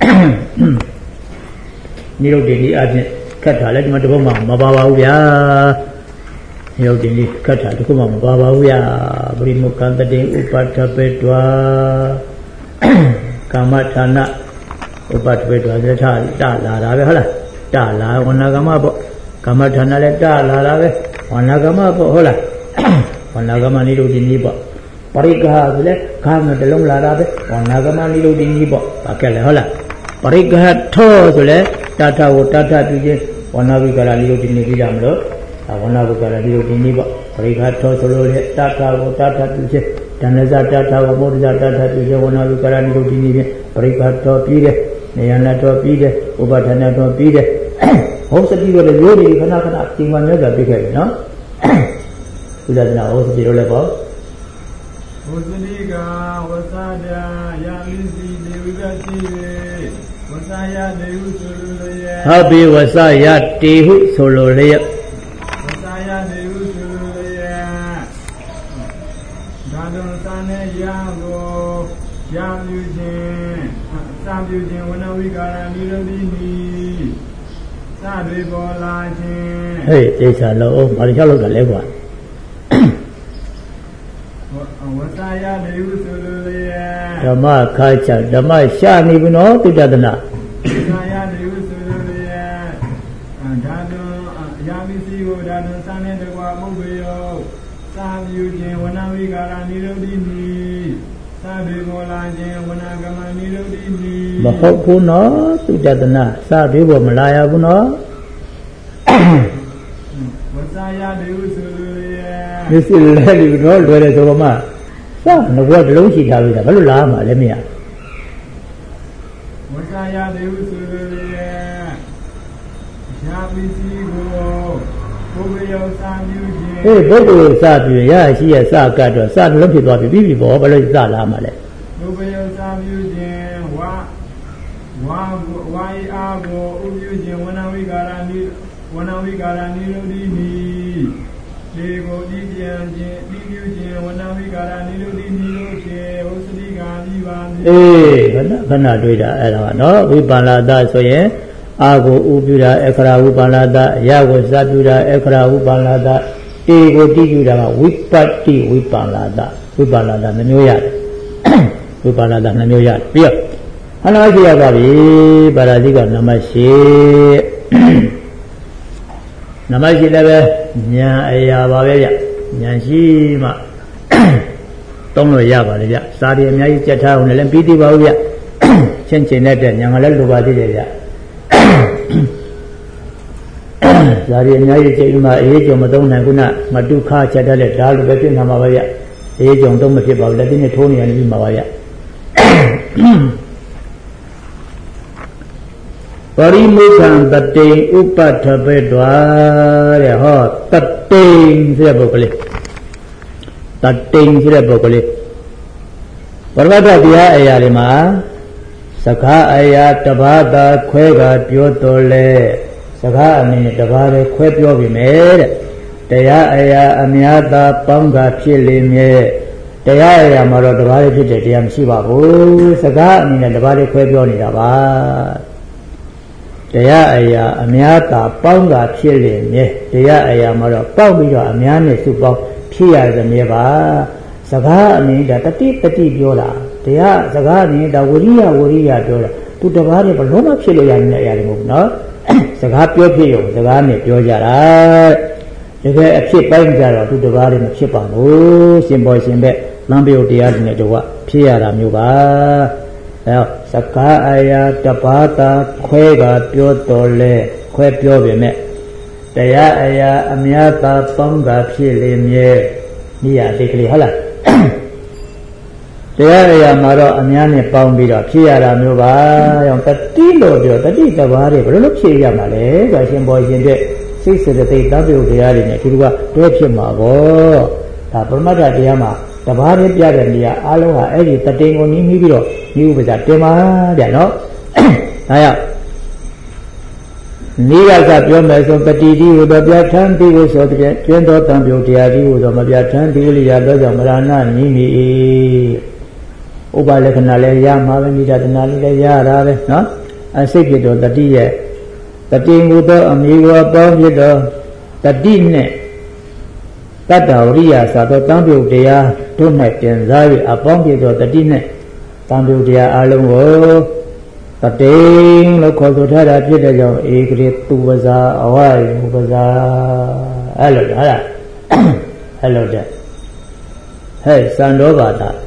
နိရုဒ္ဓိဒီအပြင်ခက်တာလဲဒီမှာတစ်ခုမှမပါပါဘူးဗျာနိရုဒ္ဓိဒီခက်တာတစ်ခုမှမပါပါဘူးဗျာပရိမုခန္တတိဥပတ္ထပေတွာကာမဌာနဥပတ္ထပေတွာသထတလာတာပဲဟုတ်လားတလာဝဏကမပေါ့ကာမဌာနလဲတလာတာပဲဝဏကမပေါ့ဟုတ်လားဝဏကမနိရုဒ္ဓိနီးပေါ့ပရိက္ခဆိုလဲခါမတလုံးလာတာပဲဝဏကမနိရုဒ္ဓိနီးပေါ့ဘာကဲလဲဟုတ်လားပရိက္ခထောဆိုလဲတထကိုတထပြုခြင်းဝဏဝိကာရနိရုဒ္ဓိနီးပြကြမလို့ဝဏဝိကာရနိရုဒ္ဓိနီးပေါ့ပရိက္ခထောဆိုလို့လဲတထကိုတထပြုခြင်းတဏ္ဍဇတထကိုမောဒဇတထပြုခြင်းဝဏဝိကာရနိရုဒ္ဓိနီးဖြင့်ပရိက္ခထောပြီးတယ်နေယနာထောပြီးတယ်ဥပဒနာထောပြီးတယ်ဟောစတိတို့လည်းရိုးနေခဏခဏချိန်မှမြတ်စွာပြခဲ့ပြီနော်ဘုရားနာဟောစတိတို့လည်းပေါ့ဝသတိကဝသဒာယာလိစီဒေဝိကတိဝသယတေဟုဆိုလိုလျက်ဟုတ်ပြီဝသယတေဟုဆိုလိုလျက်ဝသယတေဟုဆိုလိုလျက်ဒါတော်သနဲ့ရာကိုရာပြုခြင်းစာပြုခြင်းဝဏဝိကာရနိရောဓိနိစတွေပေါ်လာခြင်းဟေးတေချာလို့ဘာလို့ချလောက်တာလဲကွာဝသယတေဟုဆိုလိုလျက်ဓမ္မခါချဓမ္မရှာနေပြီနော်သုတ္တနာဝသယတေဟုဆိုလိုလျက်ဓာတုယာမိစီကိုဓာတုစံနဲ့တကွာပုဂ္ဂယောစာပြုခြင်းဝဏဝိကာရနိရောဓိနိသာဘေဘောလာခြင်းဝဏကမနိရောဓိနိမဟုတ်ဘူးနော်သုတ္တနာစာဘေဘောမလာရဘူးနော်ဝသယတေဟုဆိုလိုလျက်ဒီစစ်လဲဒီတော့လွယ်တယ်ဆိုတော့မှစငဘွားတစ်လုံးရှိထားပြီလားဘာလို့လာမှာလဲမရဝသယတေဟုဆိုလိုလျက်ယာပိစီကိုဘုဗ္ဗယောစာပြုခြင်းဟေးဘုဗ္ဗယောစာပြုရရှိရစကတ်တော့စတစ်လုံးဖြစ်သွားပြီပြီးပြီပေါ့ဘာလို့စလာမှာလဲဘုဗ္ဗယောစာပြုခြင်းဝါဝါဝါဤအားကိုဥပြုခြင်းဝဏဝိကာရနိဝဏဝိကာရနိရောဓိနိဒီကိုဒီပြန်ခြင်းဒီပြုခြင်းဝဏဝိကာရနိရောဓိနိလို့ဖြင့်ဝသတိကာပြီးပါမည်အေးခဏခဏတွေ့တာအဲ့ဒါကနော်ဝိပါလာဒဆိုရင်အာကိုဥပြုတာအခရာဝိပါလာဒရကိုစပြုတာအခရာဝိပါလာဒတေကိုတိပြုတာကဝိပတ္တိဝိပါလာဒဝိပါလာဒနှမျိုးရတယ်ဝိပါလာဒနှမျိုးရတယ်ပြီးတော့အနာရှိရပါပြီပါရာဇိကနမရှိနမရှိလည်းပဲဉာဏ်အရာပါပဲဗျဉာဏ်ရှိမှသုံးလို့ရပါလေဗျစာရီအများကြီးကြက်ထားအောင်လည်းပြီးသေးပါဦးဗျချင်းချင်းနဲ့တဲ့ညာကလည်းလိုပါသေးတယ်ဗျစာရီအများကြီးချိန်မှာအေးကြုံမသုံးနိုင်ခုနမတုခချက်တတ်တဲ့ဒါလိုပဲဖြစ်နေမှာပါဗျအေးကြုံသုံးမဖြစ်ပါဘူးလက်သေးနဲ့ထိုးနေရနေမှာပါဗျပရိမုခံတတိဥပတ္ထပေတွာတဲ့ဟောတတိဆိုတဲ့ပုဂ္ဂလိတတိဆိုတဲ့ပုဂ္ဂလိပရမတ္ထတရားအရာတွေမှာစကားအရာတပါးသာခွဲကပြောတော်လဲစကားအမြင်တပါးလည်းခွဲပြောပြီမယ်တဲ့တရားအရာအများသာပေါင်းကဖြစ်လိမ့်မယ်တရားအရာမှာတော့တပါးလေးဖြစ်တဲ့တရားမရှိပါဘူးစကားအမြင်နဲ့တပါးလေးခွဲပြောနေတာပါတရားအရာအများသာပေါင်းကဖြစ်လိမ့်မယ်တရားအရာမှာတော့ပေါက်ပြီးတော့အများနဲ့စုပေါင်းဖြစ်ရသမျှပါစကားအမြင်ဒါတတိတတိပြောတာတရားစကားအမြင်ဒါဝရိယဝရိယပြောတာသူတပါးလေးဘလုံးမဖြစ်လို့ရတဲ့အရာတွေမဟုတ်ဘူးနော်စကားပြောဖြစ်ရုံစကားနဲ့ပြောကြတာတကယ်အဖြစ်ပိုင်းကြတော့သူတပါးလေးမဖြစ်ပါဘူးရှင်ပေါ်ရှင်ဘက်လမ်းပြောတရားတွေနဲ့တော့ဖြစ်ရတာမျိုးပါအဲစကားအရာတပါးသာခွဲကပြောတော်လဲခွဲပြောပေမဲ့တရားအရာအများသာပေါင်းကဖြစ်လိမ့်မယ်နိယာတိကလေးဟုတ်လားတရားအရာမှာတော့အများနဲ့ပေါင်းပြီးတော့ဖြစ်ရတာမျိုးပါရောတတိလို့ပြောတတိတပါးတွေဘယ်လိုလုပ်ဖြစ်ရမှာလဲဆိုရှင်ပေါ်ရှင်တဲ့စိတ်စေတသိက်တပ္ပယုတရားတွေနဲ့ဒီလိုကတွဲဖြစ်မှာပေါ့ဒါပရမတ္ထတရားမှာတပါးလေးပြတဲ့နေရာအားလုံးဟာအဲ့ဒီတတိကိုနီးနီးပြီးတော့ဒီဥပဇာတင်ပါဗျာနော်ဒါရောက်နိယကပြောမယ်ဆိုပတိတိဟူသောပြဋ္ဌာန်းတိကိုဆိုတဲ့ကျွန်းတော်တံပြုတ်တရားတိဟူသောမပြဋ္ဌာန်းတိလိယတော့ကြောင့်မရဏနိမိဥပလက္ခဏာလည်းရမှာပဲမိဒတနာလည်းရတာပဲနော်အစိတ်ဖြစ်တော်တတိရဲ့တတိဟူသောအမိကိုပေါင်းဖြစ်တော်တတိနဲ့တတ္တဝရိယသာသောတံပြုတ်တရားတို့၌တင်စား၍အပေါင်းဖြစ်သောတတိနဲ့တံပြုတ်တရားအလုံးကိုတတိလို့ခေါ်ဆိုထားတာဖြစ်တဲ့ကြောင့်ဧကရေသူပဇာအဝယုပဇာအဲ့လိုဟုတ်လားအဲ့လိုတဲ့ဟဲ့စံတော်ဘာသာ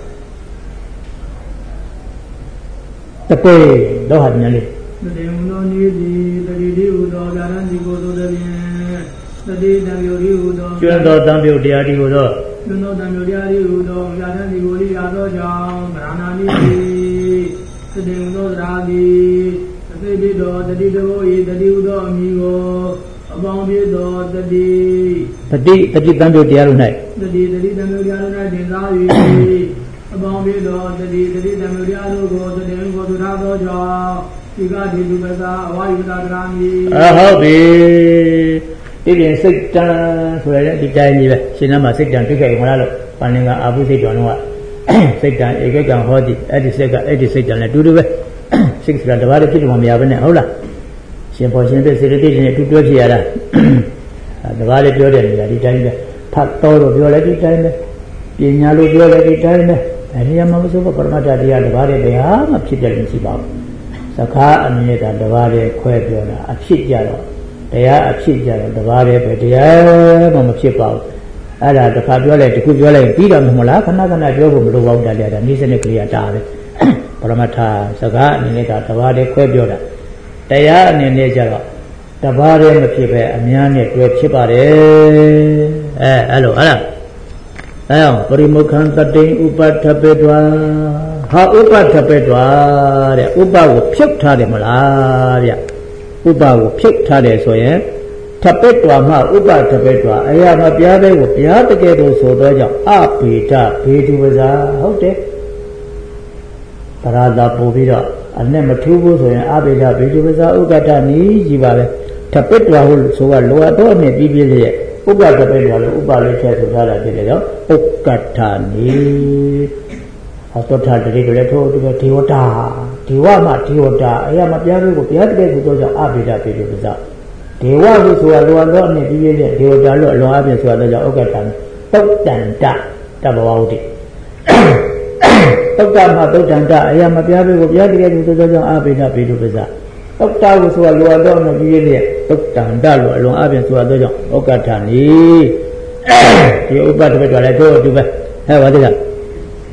တပေတော့ဟာညလေးတတိမနောနိတိတတိတိဟူသောဗျာဒံဒီကိုသောတည်းတတိတံယုတိဟူသောကျွန်းတော်တံပြုတ်တရားဒီဟူသောကျွန်းတော်တံပြုတ်တရားဒီဟူသောဗျာဒံဒီကိုလိရသောကြောင့်ဗရဏာနိတိတတိမနောသရာတိအသိတိတော်တတိတဘောဤတတိဟူသောအမည်ကိုအပေါင်းဖြစ်သောတတိတတိတတိတံပြုတ်တရားတို့၌တတိတတိတံပြုတ်တရားတို့၌တင်စား၍အပေါင်းဖြစ်သောတတိတတိတံပြုတ်တရားတို့ကိုတတိကိုသူထားသောကြောင့်ဒီကဒီလူပသာအဝါယုတာကရာမိအဟုတ်ပြီဒီပြင်စိတ်တန်ဆိုရတဲ့ဒီတိုင်းကြီးပဲရှင်နာမှာစိတ်တန်တွေ့ခဲ့မလားလို့ပန္နင်္ဂအာဘုစိတ်တော်တော့စိတ်တန်ဧကကံဟောတိအဲ့ဒီစိတ်ကအဲ့ဒီစိတ်တန်လည်းတူတူပဲစိတ်ဆိုတာတပါးတည်းဖြစ်လို့မရဘဲနဲ့ဟုတ်လားရှင်ပေါ်ရှင်တဲ့စေတသိက်တွေနဲ့တူတွဲဖြစ်ရတာတပါးလေးပြောတဲ့နေရာဒီတိုင်းပဲဖတ်တော်လို့ပြောလဲဒီတိုင်းပဲပညာလို့ပြောလဲဒီတိုင်းပဲအဲဒီမှာမဆိုးပရမတ္ထတရားတပါးတည်းတရားမှဖြစ်တယ်လို့ရှိပါဘူးစကားအမြင်တာတပါးတည်းခွဲပြောတာအဖြစ်ကြတော့တရားအဖြစ်ကြတော့တပါးတည်းပဲတရားမှမဖြစ်ပါဘူးအဲ့ဒါတစ်ခါပြောလိုက်တစ်ခုပြောလိုက်ပြီးတော့မလားခဏခဏပြောဖို့မလိုပါဘူးတရားဒါနိစ္စနဲ့ကရိယာတာပဲပရမတ္ထစကားအနေနဲ့ကတပါးတည်းခွဲပြောတာတရားအနေနဲ့ကြတော့တပါးတည်းမဖြစ်ပဲအများနဲ့တွဲဖြစ်ပါတယ်အဲအဲ့လိုဟုတ်လားအဲအောင်ပရိမုခံတတိဥပတ္ထပေတွာဟာဥပတ္ထပေတွာတဲ့ဥပကိုဖြုတ်ထားတယ်မလားဗျဥပကိုဖြုတ်ထားတယ်ဆိုရင်ထပေတွာမှဥပထပေတွာအရာမပြားတဲ့ကိုပြားတကယ်လို့ဆိုတော့ကြောင့်အဘိဓဘေဒုပဇာဟုတ်တယ်တရာသာပို့ပြီးတော့အနဲ့မထူးဘူးဆိုရင်အဘိဓဘေဒုပဇာဥက္ကဋ္ဌနီးကြီးပါပဲထပေတွာဟုတ်ဆိုကလောတော့နဲ့ပြီးပြီးရဲ့ဥပထပေတွာလို့ဥပလေးထည့်ဆိုထားတာဖြစ်တယ်နော်ဥက္ကဋ္ဌနီးဟောတောထတတိကလည်းထို့ဒီဒေဝတာဒေဝမှဒေဝတာအရာမပြားတဲ့ကိုပြားတကယ်ဆိုတော့ကြောင့်အဘိဓဘေဒုပဇာဒေဝဟုဆိုတာလောလောနဲ့ပြီးပြည့်တဲ့ဒေဝတာလို့အလွန်အပြည့်ဆိုတော့ကြောင့်ဥက္ကဋ္ဌတုတ်တန်တတဘဝဝတိတုတ်တမှာတုတ်တန်တအရာမပြားဘူးကိုပြားတကယ်ဆိုတော့ကြောင့်အဘိဓဘေဒုပဇာတုတ်တာဟုဆိုတာလောလောနဲ့ပြီးပြည့်တဲ့တုတ်တန်တလို့အလွန်အပြည့်ဆိုတော့ကြောင့်ဥက္ကဋ္ဌနီဒီဥပ္ပတ္တဘက်လည်းတို့အတူပဲဟဲ့ပါသေးလား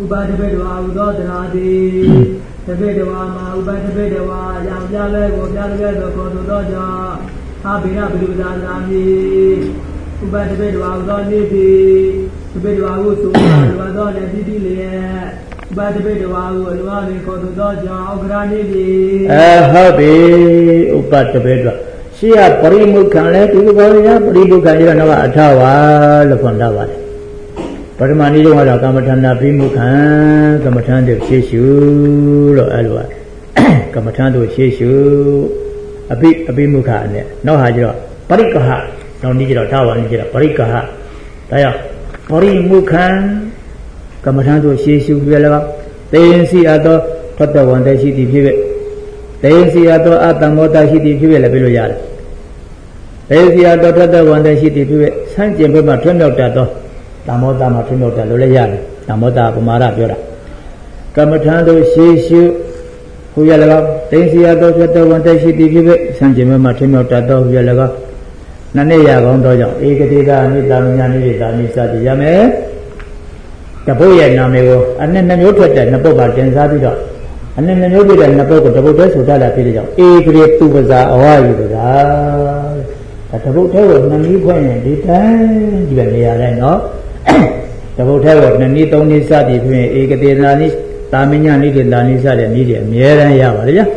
ဥပတပိတဝါဥသောတရာတိတပိတဝါမှာဥပတပိတဝါရောင်ပြလဲကိုပြလဲသောခေါ်သောကြောင့်အာဘိရပရိပဒါနာမိဥပတပိတဝါဥသောနိတိတပိတဝါကိုဆိုပါသောလည်းတိတိလျက်ဥပတပိတဝါကိုအလွားပင်ခေါ်သောကြောင့်ဩက္ခရာနိတိအဲဟုတ်ပြီဥပတပိတဝါရှိရပရိမုခံလဲဒီလိုပါရပရိမုခံကျတော့ကအထဝါလို့ခေါ်တာပါတယ်ပထမနေ့တုန်းကတော့ကမ္မထာနာပိမုခံကမ္မထာတို့ရှေ့ရှုလို့အဲ့လိုကမ္မထာတို့ရှေ့ရှုအပိအပိမုခနဲ့နောက်ဟာကျတော့ပရိကဟနောက်နေ့ကျတော့ထဝါနေ့ကျတော့ပရိကဟဒါကြောင့်ပရိမုခံကမ္မထာတို့ရှေ့ရှုပြလည်းတေရင်စီအသောထတ်တဝန္တရှိသည်ဖြစ်ဖြစ်တေရင်စီအသောအတ္တမောတရှိသည်ဖြစ်ဖြစ်လည်းပြလို့ရတယ်တေရင်စီအသောထတ်တဝန္တရှိသည်ဖြစ်ဖြစ်ဆန့်ကျင်ဘက်မှာထွန်းမြောက်တတ်သောဓမ္မောတာမှာထွန်းမြောက်တယ်လို့လည်းရတယ်ဓမ္မောတာပမာရပြောတာကမ္မထာတို့ရှေ့ရှုဟူရလည်းကောတိန်စီရသောဖြစ်တော်ဝန်တရှိသည်ဖြစ်ဖြစ်ဆံကျင်မှာထွန်းမြောက်တတ်သောဟူရလည်းကောနနေ့ရကောင်းသောကြောင့်ဧကတိတာမိတာမညာနိတိတာနိစသည်ရမယ်တပုတ်ရဲ့နာမည်ကိုအနှစ်နှမျိုးထွက်တဲ့နှစ်ပုတ်ပါတင်စားပြီးတော့အနှစ်နှမျိုးပြတဲ့နှစ်ပုတ်ကိုတပုတ်တည်းဆိုတတ်တာဖြစ်တဲ့ကြောင့်ဧကတိသူပဇာအဝယူတာဒါတပုတ်တည်းကိုနှစ်နည်းဖွင့်ရင်ဒီတိုင်းဒီပဲနေရာတိုင်းနော်တပုတ်ထဲကိုနှစ်နည်းသုံးနည်းစသည်ဖြင့်ဧကတိနာနိတာမညာနိတိတာနိစတဲ့နည်းတွေအများရန်ရပါတယ်ဗျာ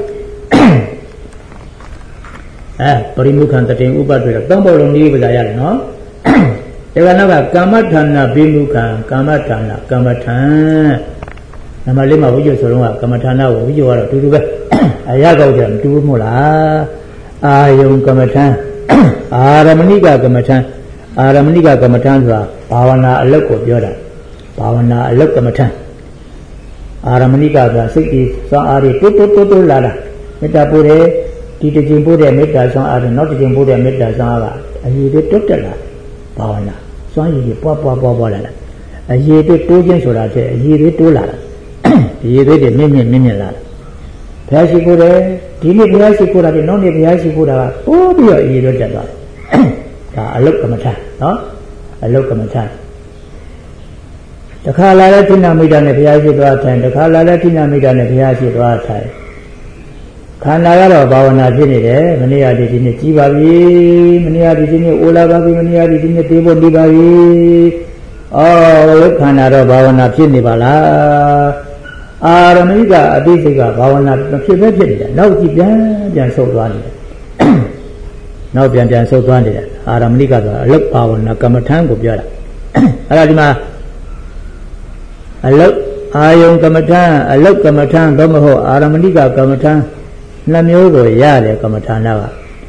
အဲပရိမုခံတတိဥပတွေတော့သုံးပုတ်လုံးနည်းပဇာရတယ်နော်ဒီကနောက်ကကာမဌာနဘိမုခံကာမဌာနကာမထံနမလေးမှာဝိဇ္ဇဆိုတော့ကာမဌာနကိုဝိဇ္ဇကတော့အတူတူပဲအရာကောက်ကြမတူဘူးမို့လားအာယုံကာမထံအာရမဏိကကမ္မထံအာရမဏိကကမ္မထံဆိုတာဘာဝနာအလုပ်ကိုပြောတာဘာဝနာအလုပ်ကမ္မထံအာရမဏိကဆိုတာစိတ်ကြီးစောအားတွေတိုးတိုးတိုးတိုးလာတာမေတ္တာပို့တယ်ဒီတစ်ချိန်ပို့တဲ့မေတ္တာစောအားတွေနောက်တစ်ချိန်ပို့တဲ့မေတ္တာစောအားကအရေးတွေတိုးတက်လာဘာဝနာစွမ်းရည်တွေပွားပွားပွားပွားလာတာအရေးတွေတိုးခြင်းဆိုတာတဲ့အရေးတွေတိုးလာတာအရေးတွေမြင့်မြင့်မြင့်မြင့်လာတာဘုရားရှိခိုးတယ်ဒီနေ့ဘုရားရှိခိုးတာဒီနောက်နေ့ဘုရားရှိခိုးတာကပိုးပြီးတော့အရေးတွေတက်သွားတယ်ဒါအလုတ်ကမ္မထနော်အလုတ်ကမ္မထတခါလာတဲ့ထိနာမိတာနဲ့ဘုရားရှိသွားထိုင်တခါလာတဲ့ထိနာမိတာနဲ့ဘုရားရှိသွားထိုင်ခန္ဓာကတော့ဘာဝနာဖြစ်နေတယ်မနေ့ကဒီဒီနေ့ကြီးပါပြီမနေ့ကဒီဒီနေ့အိုလာပါပြီမနေ့ကဒီဒီနေ့သေးဖို့ပြီးပါပြီအော်ခန္ဓာတော့ဘာဝနာဖြစ်နေပါလားအာရမဏိကအသိစိတ်ကဘာဝနာမဖြစ်ပဲဖြစ်နေတယ်နောက်ကြည့်ပြန်ပြန်ဆုတ်သွားနေတယ်နောက်ပြန်ပြန်ဆုတ်သွားနေတယ်အာရမဏိကဆိုတာအလုတ်ဘာဝနာကမ္မထံကိုပြောတာအဲ့ဒါဒီမှာအလုတ်အာယုံကမ္မထံအလုတ်ကမ္မထံသို့မဟုတ်အာရမဏိကကမ္မထံနှမျိုးကိုရတယ်ကမ္မထာနာက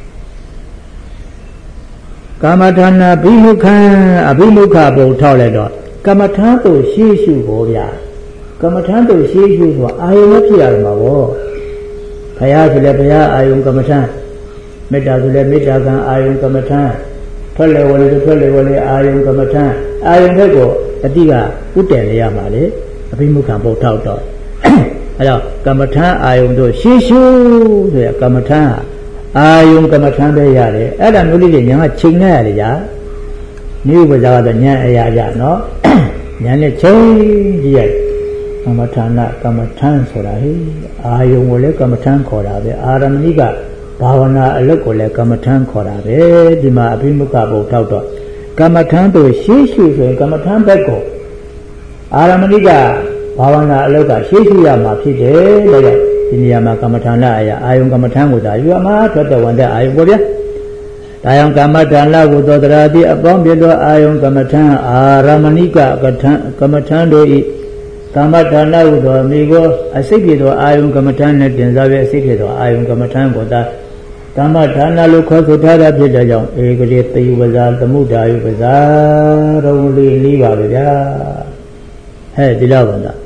ကမ္မထာနာဘိမုခံအဘိမုခပုံထောက်လိုက်တော့ကမ္မထာတို့ရှေးရှုဖို့ဗျာကမ္မထာတို့ရှေးရှုဆိုအာယုံမဖြစ်ရမှာဗောဘုရားဆိုလည်းဘုရားအာယုံကမ္မထာမေတ္တာဆိုလည်းမေတ္တာကံအာယုံကမ္မထာထွက်လေဝင်လေထွက်လေဝင်လေအာယုံကမ္မထာအာယုံဘက်ကိုအတိကဥတည်ရရမှာလေအဘိမုခံပုံထောက်တော့အဲတော့ကမ္မထာအာယုံတို့ရှေးရှုဆိုရကမ္မထာအာယုံကမ္မထာပဲရတယ်အဲ့ဒါမျိုးလေးတွေညာကချိန်နေရတယ်ကြာနိဝိပဇာကတော့ညာအရာကြနော်ညာနဲ့ချိန်ကြည့်ရကမ္မထာနာကမ္မထာဆိုတာဟိအာယုံကိုလည်းကမ္မထာခေါ်တာပဲအာရမဏိကဘာဝနာအလုပ်ကိုလည်းကမ္မထာခေါ်တာပဲဒီမှာအဘိမုခဘုံထောက်တော့ကမ္မထာတို့ရှေးရှုဆိုရင်ကမ္မထာဘက်ကိုအာရမဏိကဘာဝနာအလောက်ကရှေးရှုရမှာဖြစ်တယ်တဲ့ဒီနေရာမှာကမ္မထာနာအရာအာယုံကမ္မထာကိုသာယူရမှာထွက်တဲ့ဝန်တဲ့အာယုံပေါ့ဗျာဒါကြောင့်ကမ္မထာနာကိုသောတရာတိအပေါင်းပြသောအာယုံကမ္မထာအာရမဏိကကထံကမ္မထာတို့ဤကမ္မထာနာကိုသောမိကိုအစိတ်ပြသောအာယုံကမ္မထာနဲ့တင်စားပဲအစိတ်ပြသောအာယုံကမ္မထာကိုသာကမ္မထာနာလို့ခေါ်ဆိုထားတာဖြစ်တဲ့ကြောင့်ဧကတိသေယဝဇာသမုဒ္ဒါယဝဇာရုံလေးလေးပါပဲဗျာဟဲ့ဒီလောက်ပါလား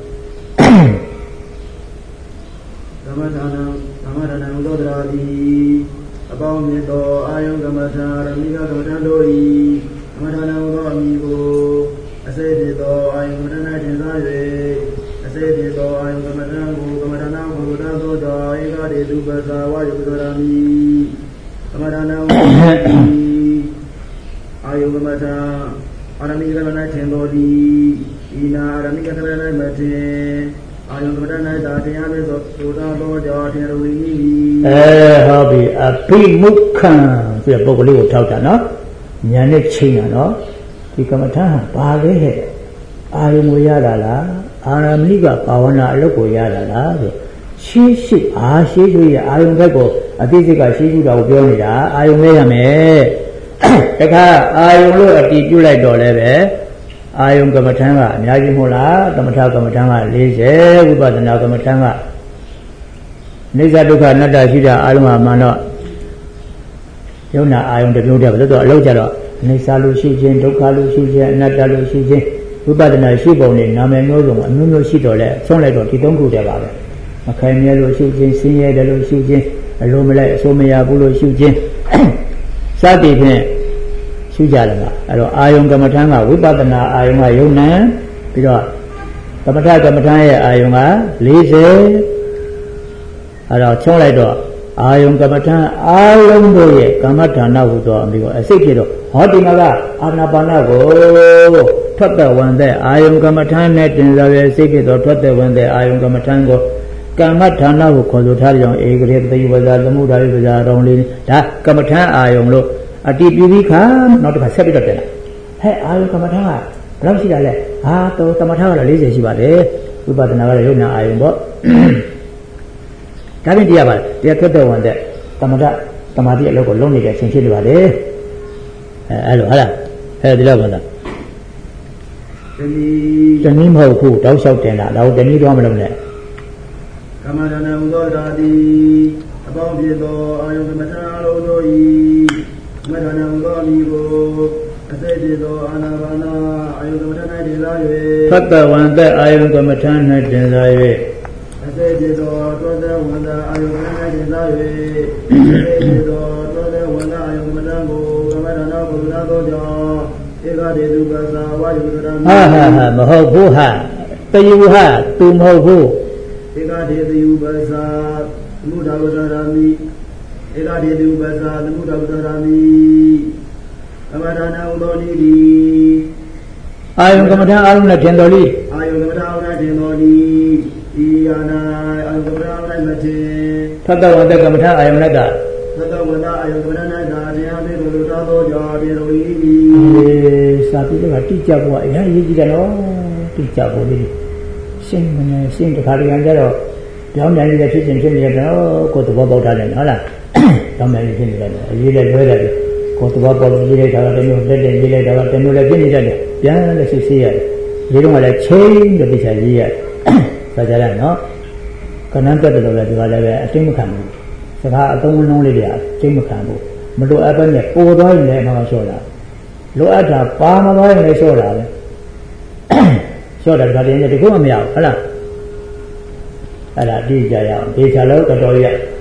ကမ္မထာနာကမ္မထာနာဥဒ္ဒရာတိအပေါင်းမြတ်သောအာယုကမ္မထာရမိကကမ္မထာတို့ဤကမ္မထာနာဥဒ္ဒရာမိကိုအစေဖြစ်သောအာယုကမ္မထာ၌တင်စား၍အစေဖြစ်သောအာယုကမ္မထာကိုကမ္မထာနာကိုသာသောကြောင့်ဧကတိသူပဇာဝယုဒ္ဒရာမိကမ္မထာနာဥဒ္ဒရာတိအာယုကမ္မထာအာရမိကမ္မထာထင်တော်သည် Ina Ramikatana Matin, I am the night that I am so that Lord Yarwini. Eh, hobby, a pre mukan, the Bogoli Tautana, Yanet China, no? Tikamata, Bale, I am Yadala, Aramiga, Pawana, Loco Yadala. She, she, ah, she, I am Bego, a physical she would have been it. I am Mayame. I am look at the July dollar. I am Gamatanga, Yajimola, Gamata Gamatanga, Lize, Ubadana Gamatanga. Nisa Duka, Nada Shida, Alma Mano. Yona, I am the beauty of the Lojaro, Nisa Lucy, Doka Lucy, Nada Lucy, Ubadana Shiboni, Name Nozum, Nuno Shidole, Sonleto, Tidon Gudeva. Macamia Lucy, Senior, the Lucy, Alumela, Somia Bulu Suji. Sabi. Sujalama. Alo ayong gamatanga wipatana ayonga yonaပြီးတော့သမထကမ္မထရဲ့အာယုံကfortyအဲ့တော့ချုံးလိုက်တော့အာယုံကမ္မထအားလုံးတို့ရဲ့ကမ္မဌာနဟုသောအမိကိုအစိတ်ဖြစ်တော့ဟောဒီမှာကအာနာပါနကိုထွက်သက်ဝင်တဲ့အာယုံကမ္မထနဲ့တင်စားရဲ့စိတ်ဖြစ်တော့ထွက်သက်ဝင်တဲ့အာယုံကမ္မထကိုကမ္မဌာနကိုခေါ်ဆိုထားကြအောင်ဧကရေတယဝဇာသမုဒ္ဒရာဝဇာတော်လေးဒါကမ္မထအာယုံလို့အတိပိပိခါနောက်တစ်ခါဆက်ပြီးတော့တင်လာဟဲ့အာယုကမ္မထာကဘယ်လောက်ရှိတာလဲဟာတော့ကမ္မထာကတော့fortyရှိပါတယ်ဝိပဿနာကတော့ယုံနာအာယုံပေါ့ဒါပြင်တရားပါတရားထွက်တဲ့ဝင်တဲ့ကမ္မထာသမာဓိအလုပ်ကိုလုံးနေတဲ့အချိန်ဖြစ်နေပါလေအဲအဲ့လိုဟုတ်လားဟဲ့ဒီလောက်ပါလားတနည်းတနည်းမဟုတ်ဘူးတောက်လျှောက်တင်တာတော့တနည်းတော့မလုပ်နဲ့ကမ္မဒါနဥသောတာတိအပေါင်းဖြစ်သောအာယုကမ္မထာလုံးတို့ဤမထနာဥသောမိကိုအစိတ်ဖြစ်သောအာနာပါနာအာယုကမ္မထာ၌တင်စား၍သတ္တဝန္တအာယုကမ္မထာ၌တင်စား၍အစိတ်ဖြစ်သောသောတဝန္တအာယုကမ္မထာ၌တင်စား၍အစိတ်ဖြစ်သောသောတဝန္တအာယုကမ္မထာကိုကမ္မထာနာပုဒ္ဒနာသောကြောင့်ဧကတေတုပသဝါယုတရံဟာဟာဟာမဟုတ်ဘူးဟာတယုဟာသူမဟုတ်ဘူးဧကတေတယုပသသမုဒ္ဒဝတရမိဧကတေတုပသသမုဒ္ဒဝတရမိကမ္မထာနာဥသောနိတိအာယုကမ္မထာအာယုနဲ့ထင်တော်လိအာယုကမ္မထာအာယုနဲ့ထင်တော်လိဤယာနာအာယုကမ္မထာအာယုနဲ့မထင်သတ္တဝတ္တကမ္မထာအာယုနဲ့ကသတ္တဝတ္တအာယုကမ္မထာ၌သာတရားသိတော်လူတော်သောကြောင့်ပြေတော်ဤဤစာပိကတိကျဖို့အရင်ရေးကြည့်တယ်နော်တိကျဖို့လေးရှင်းမနေရှင်းတခါတည်းကကြတော့ကြောင်းတိုင်းလေးဖြစ်ခြင်းဖြစ်နေတော့ကိုယ်သဘောပေါက်ထားတယ်ဟုတ်လားကြောင်းတိုင်းလေးဖြစ်နေတယ်အရေးလည်းလွဲတယ်ကိုယ်သဘောပေါက်ရေးလိုက်တာကတမျိုးတက်တက်ရေးလိုက်တာကတမျိုးလည်းဖြစ်နေတတ်တယ်ပြန်လည်းစစ်ဆေးရတယ်ရေးတော့လည်းချင်းလို့ပြချရေးရတယ်ဒါကြတယ်နော်ကဏ္ဍတက်တယ်လို့လည်းဒီကလည်းပဲအသိမခံဘူးစကားအသုံးအနှုန်းလေးတွေအသိမခံဘူးမလိုအပ်ပဲနဲ့ပိုသွားရင်လည်းမလျှော့တာလိုအပ်တာပါမသွားရင်လည်းလျှော့တာပဲလျှော့တာဒါတည်းနဲ့တခုမှမရဘူးဟုတ်လားအဲ့ဒါအတိအကျရအောင်ဒေချာလို့တော်တော်ရ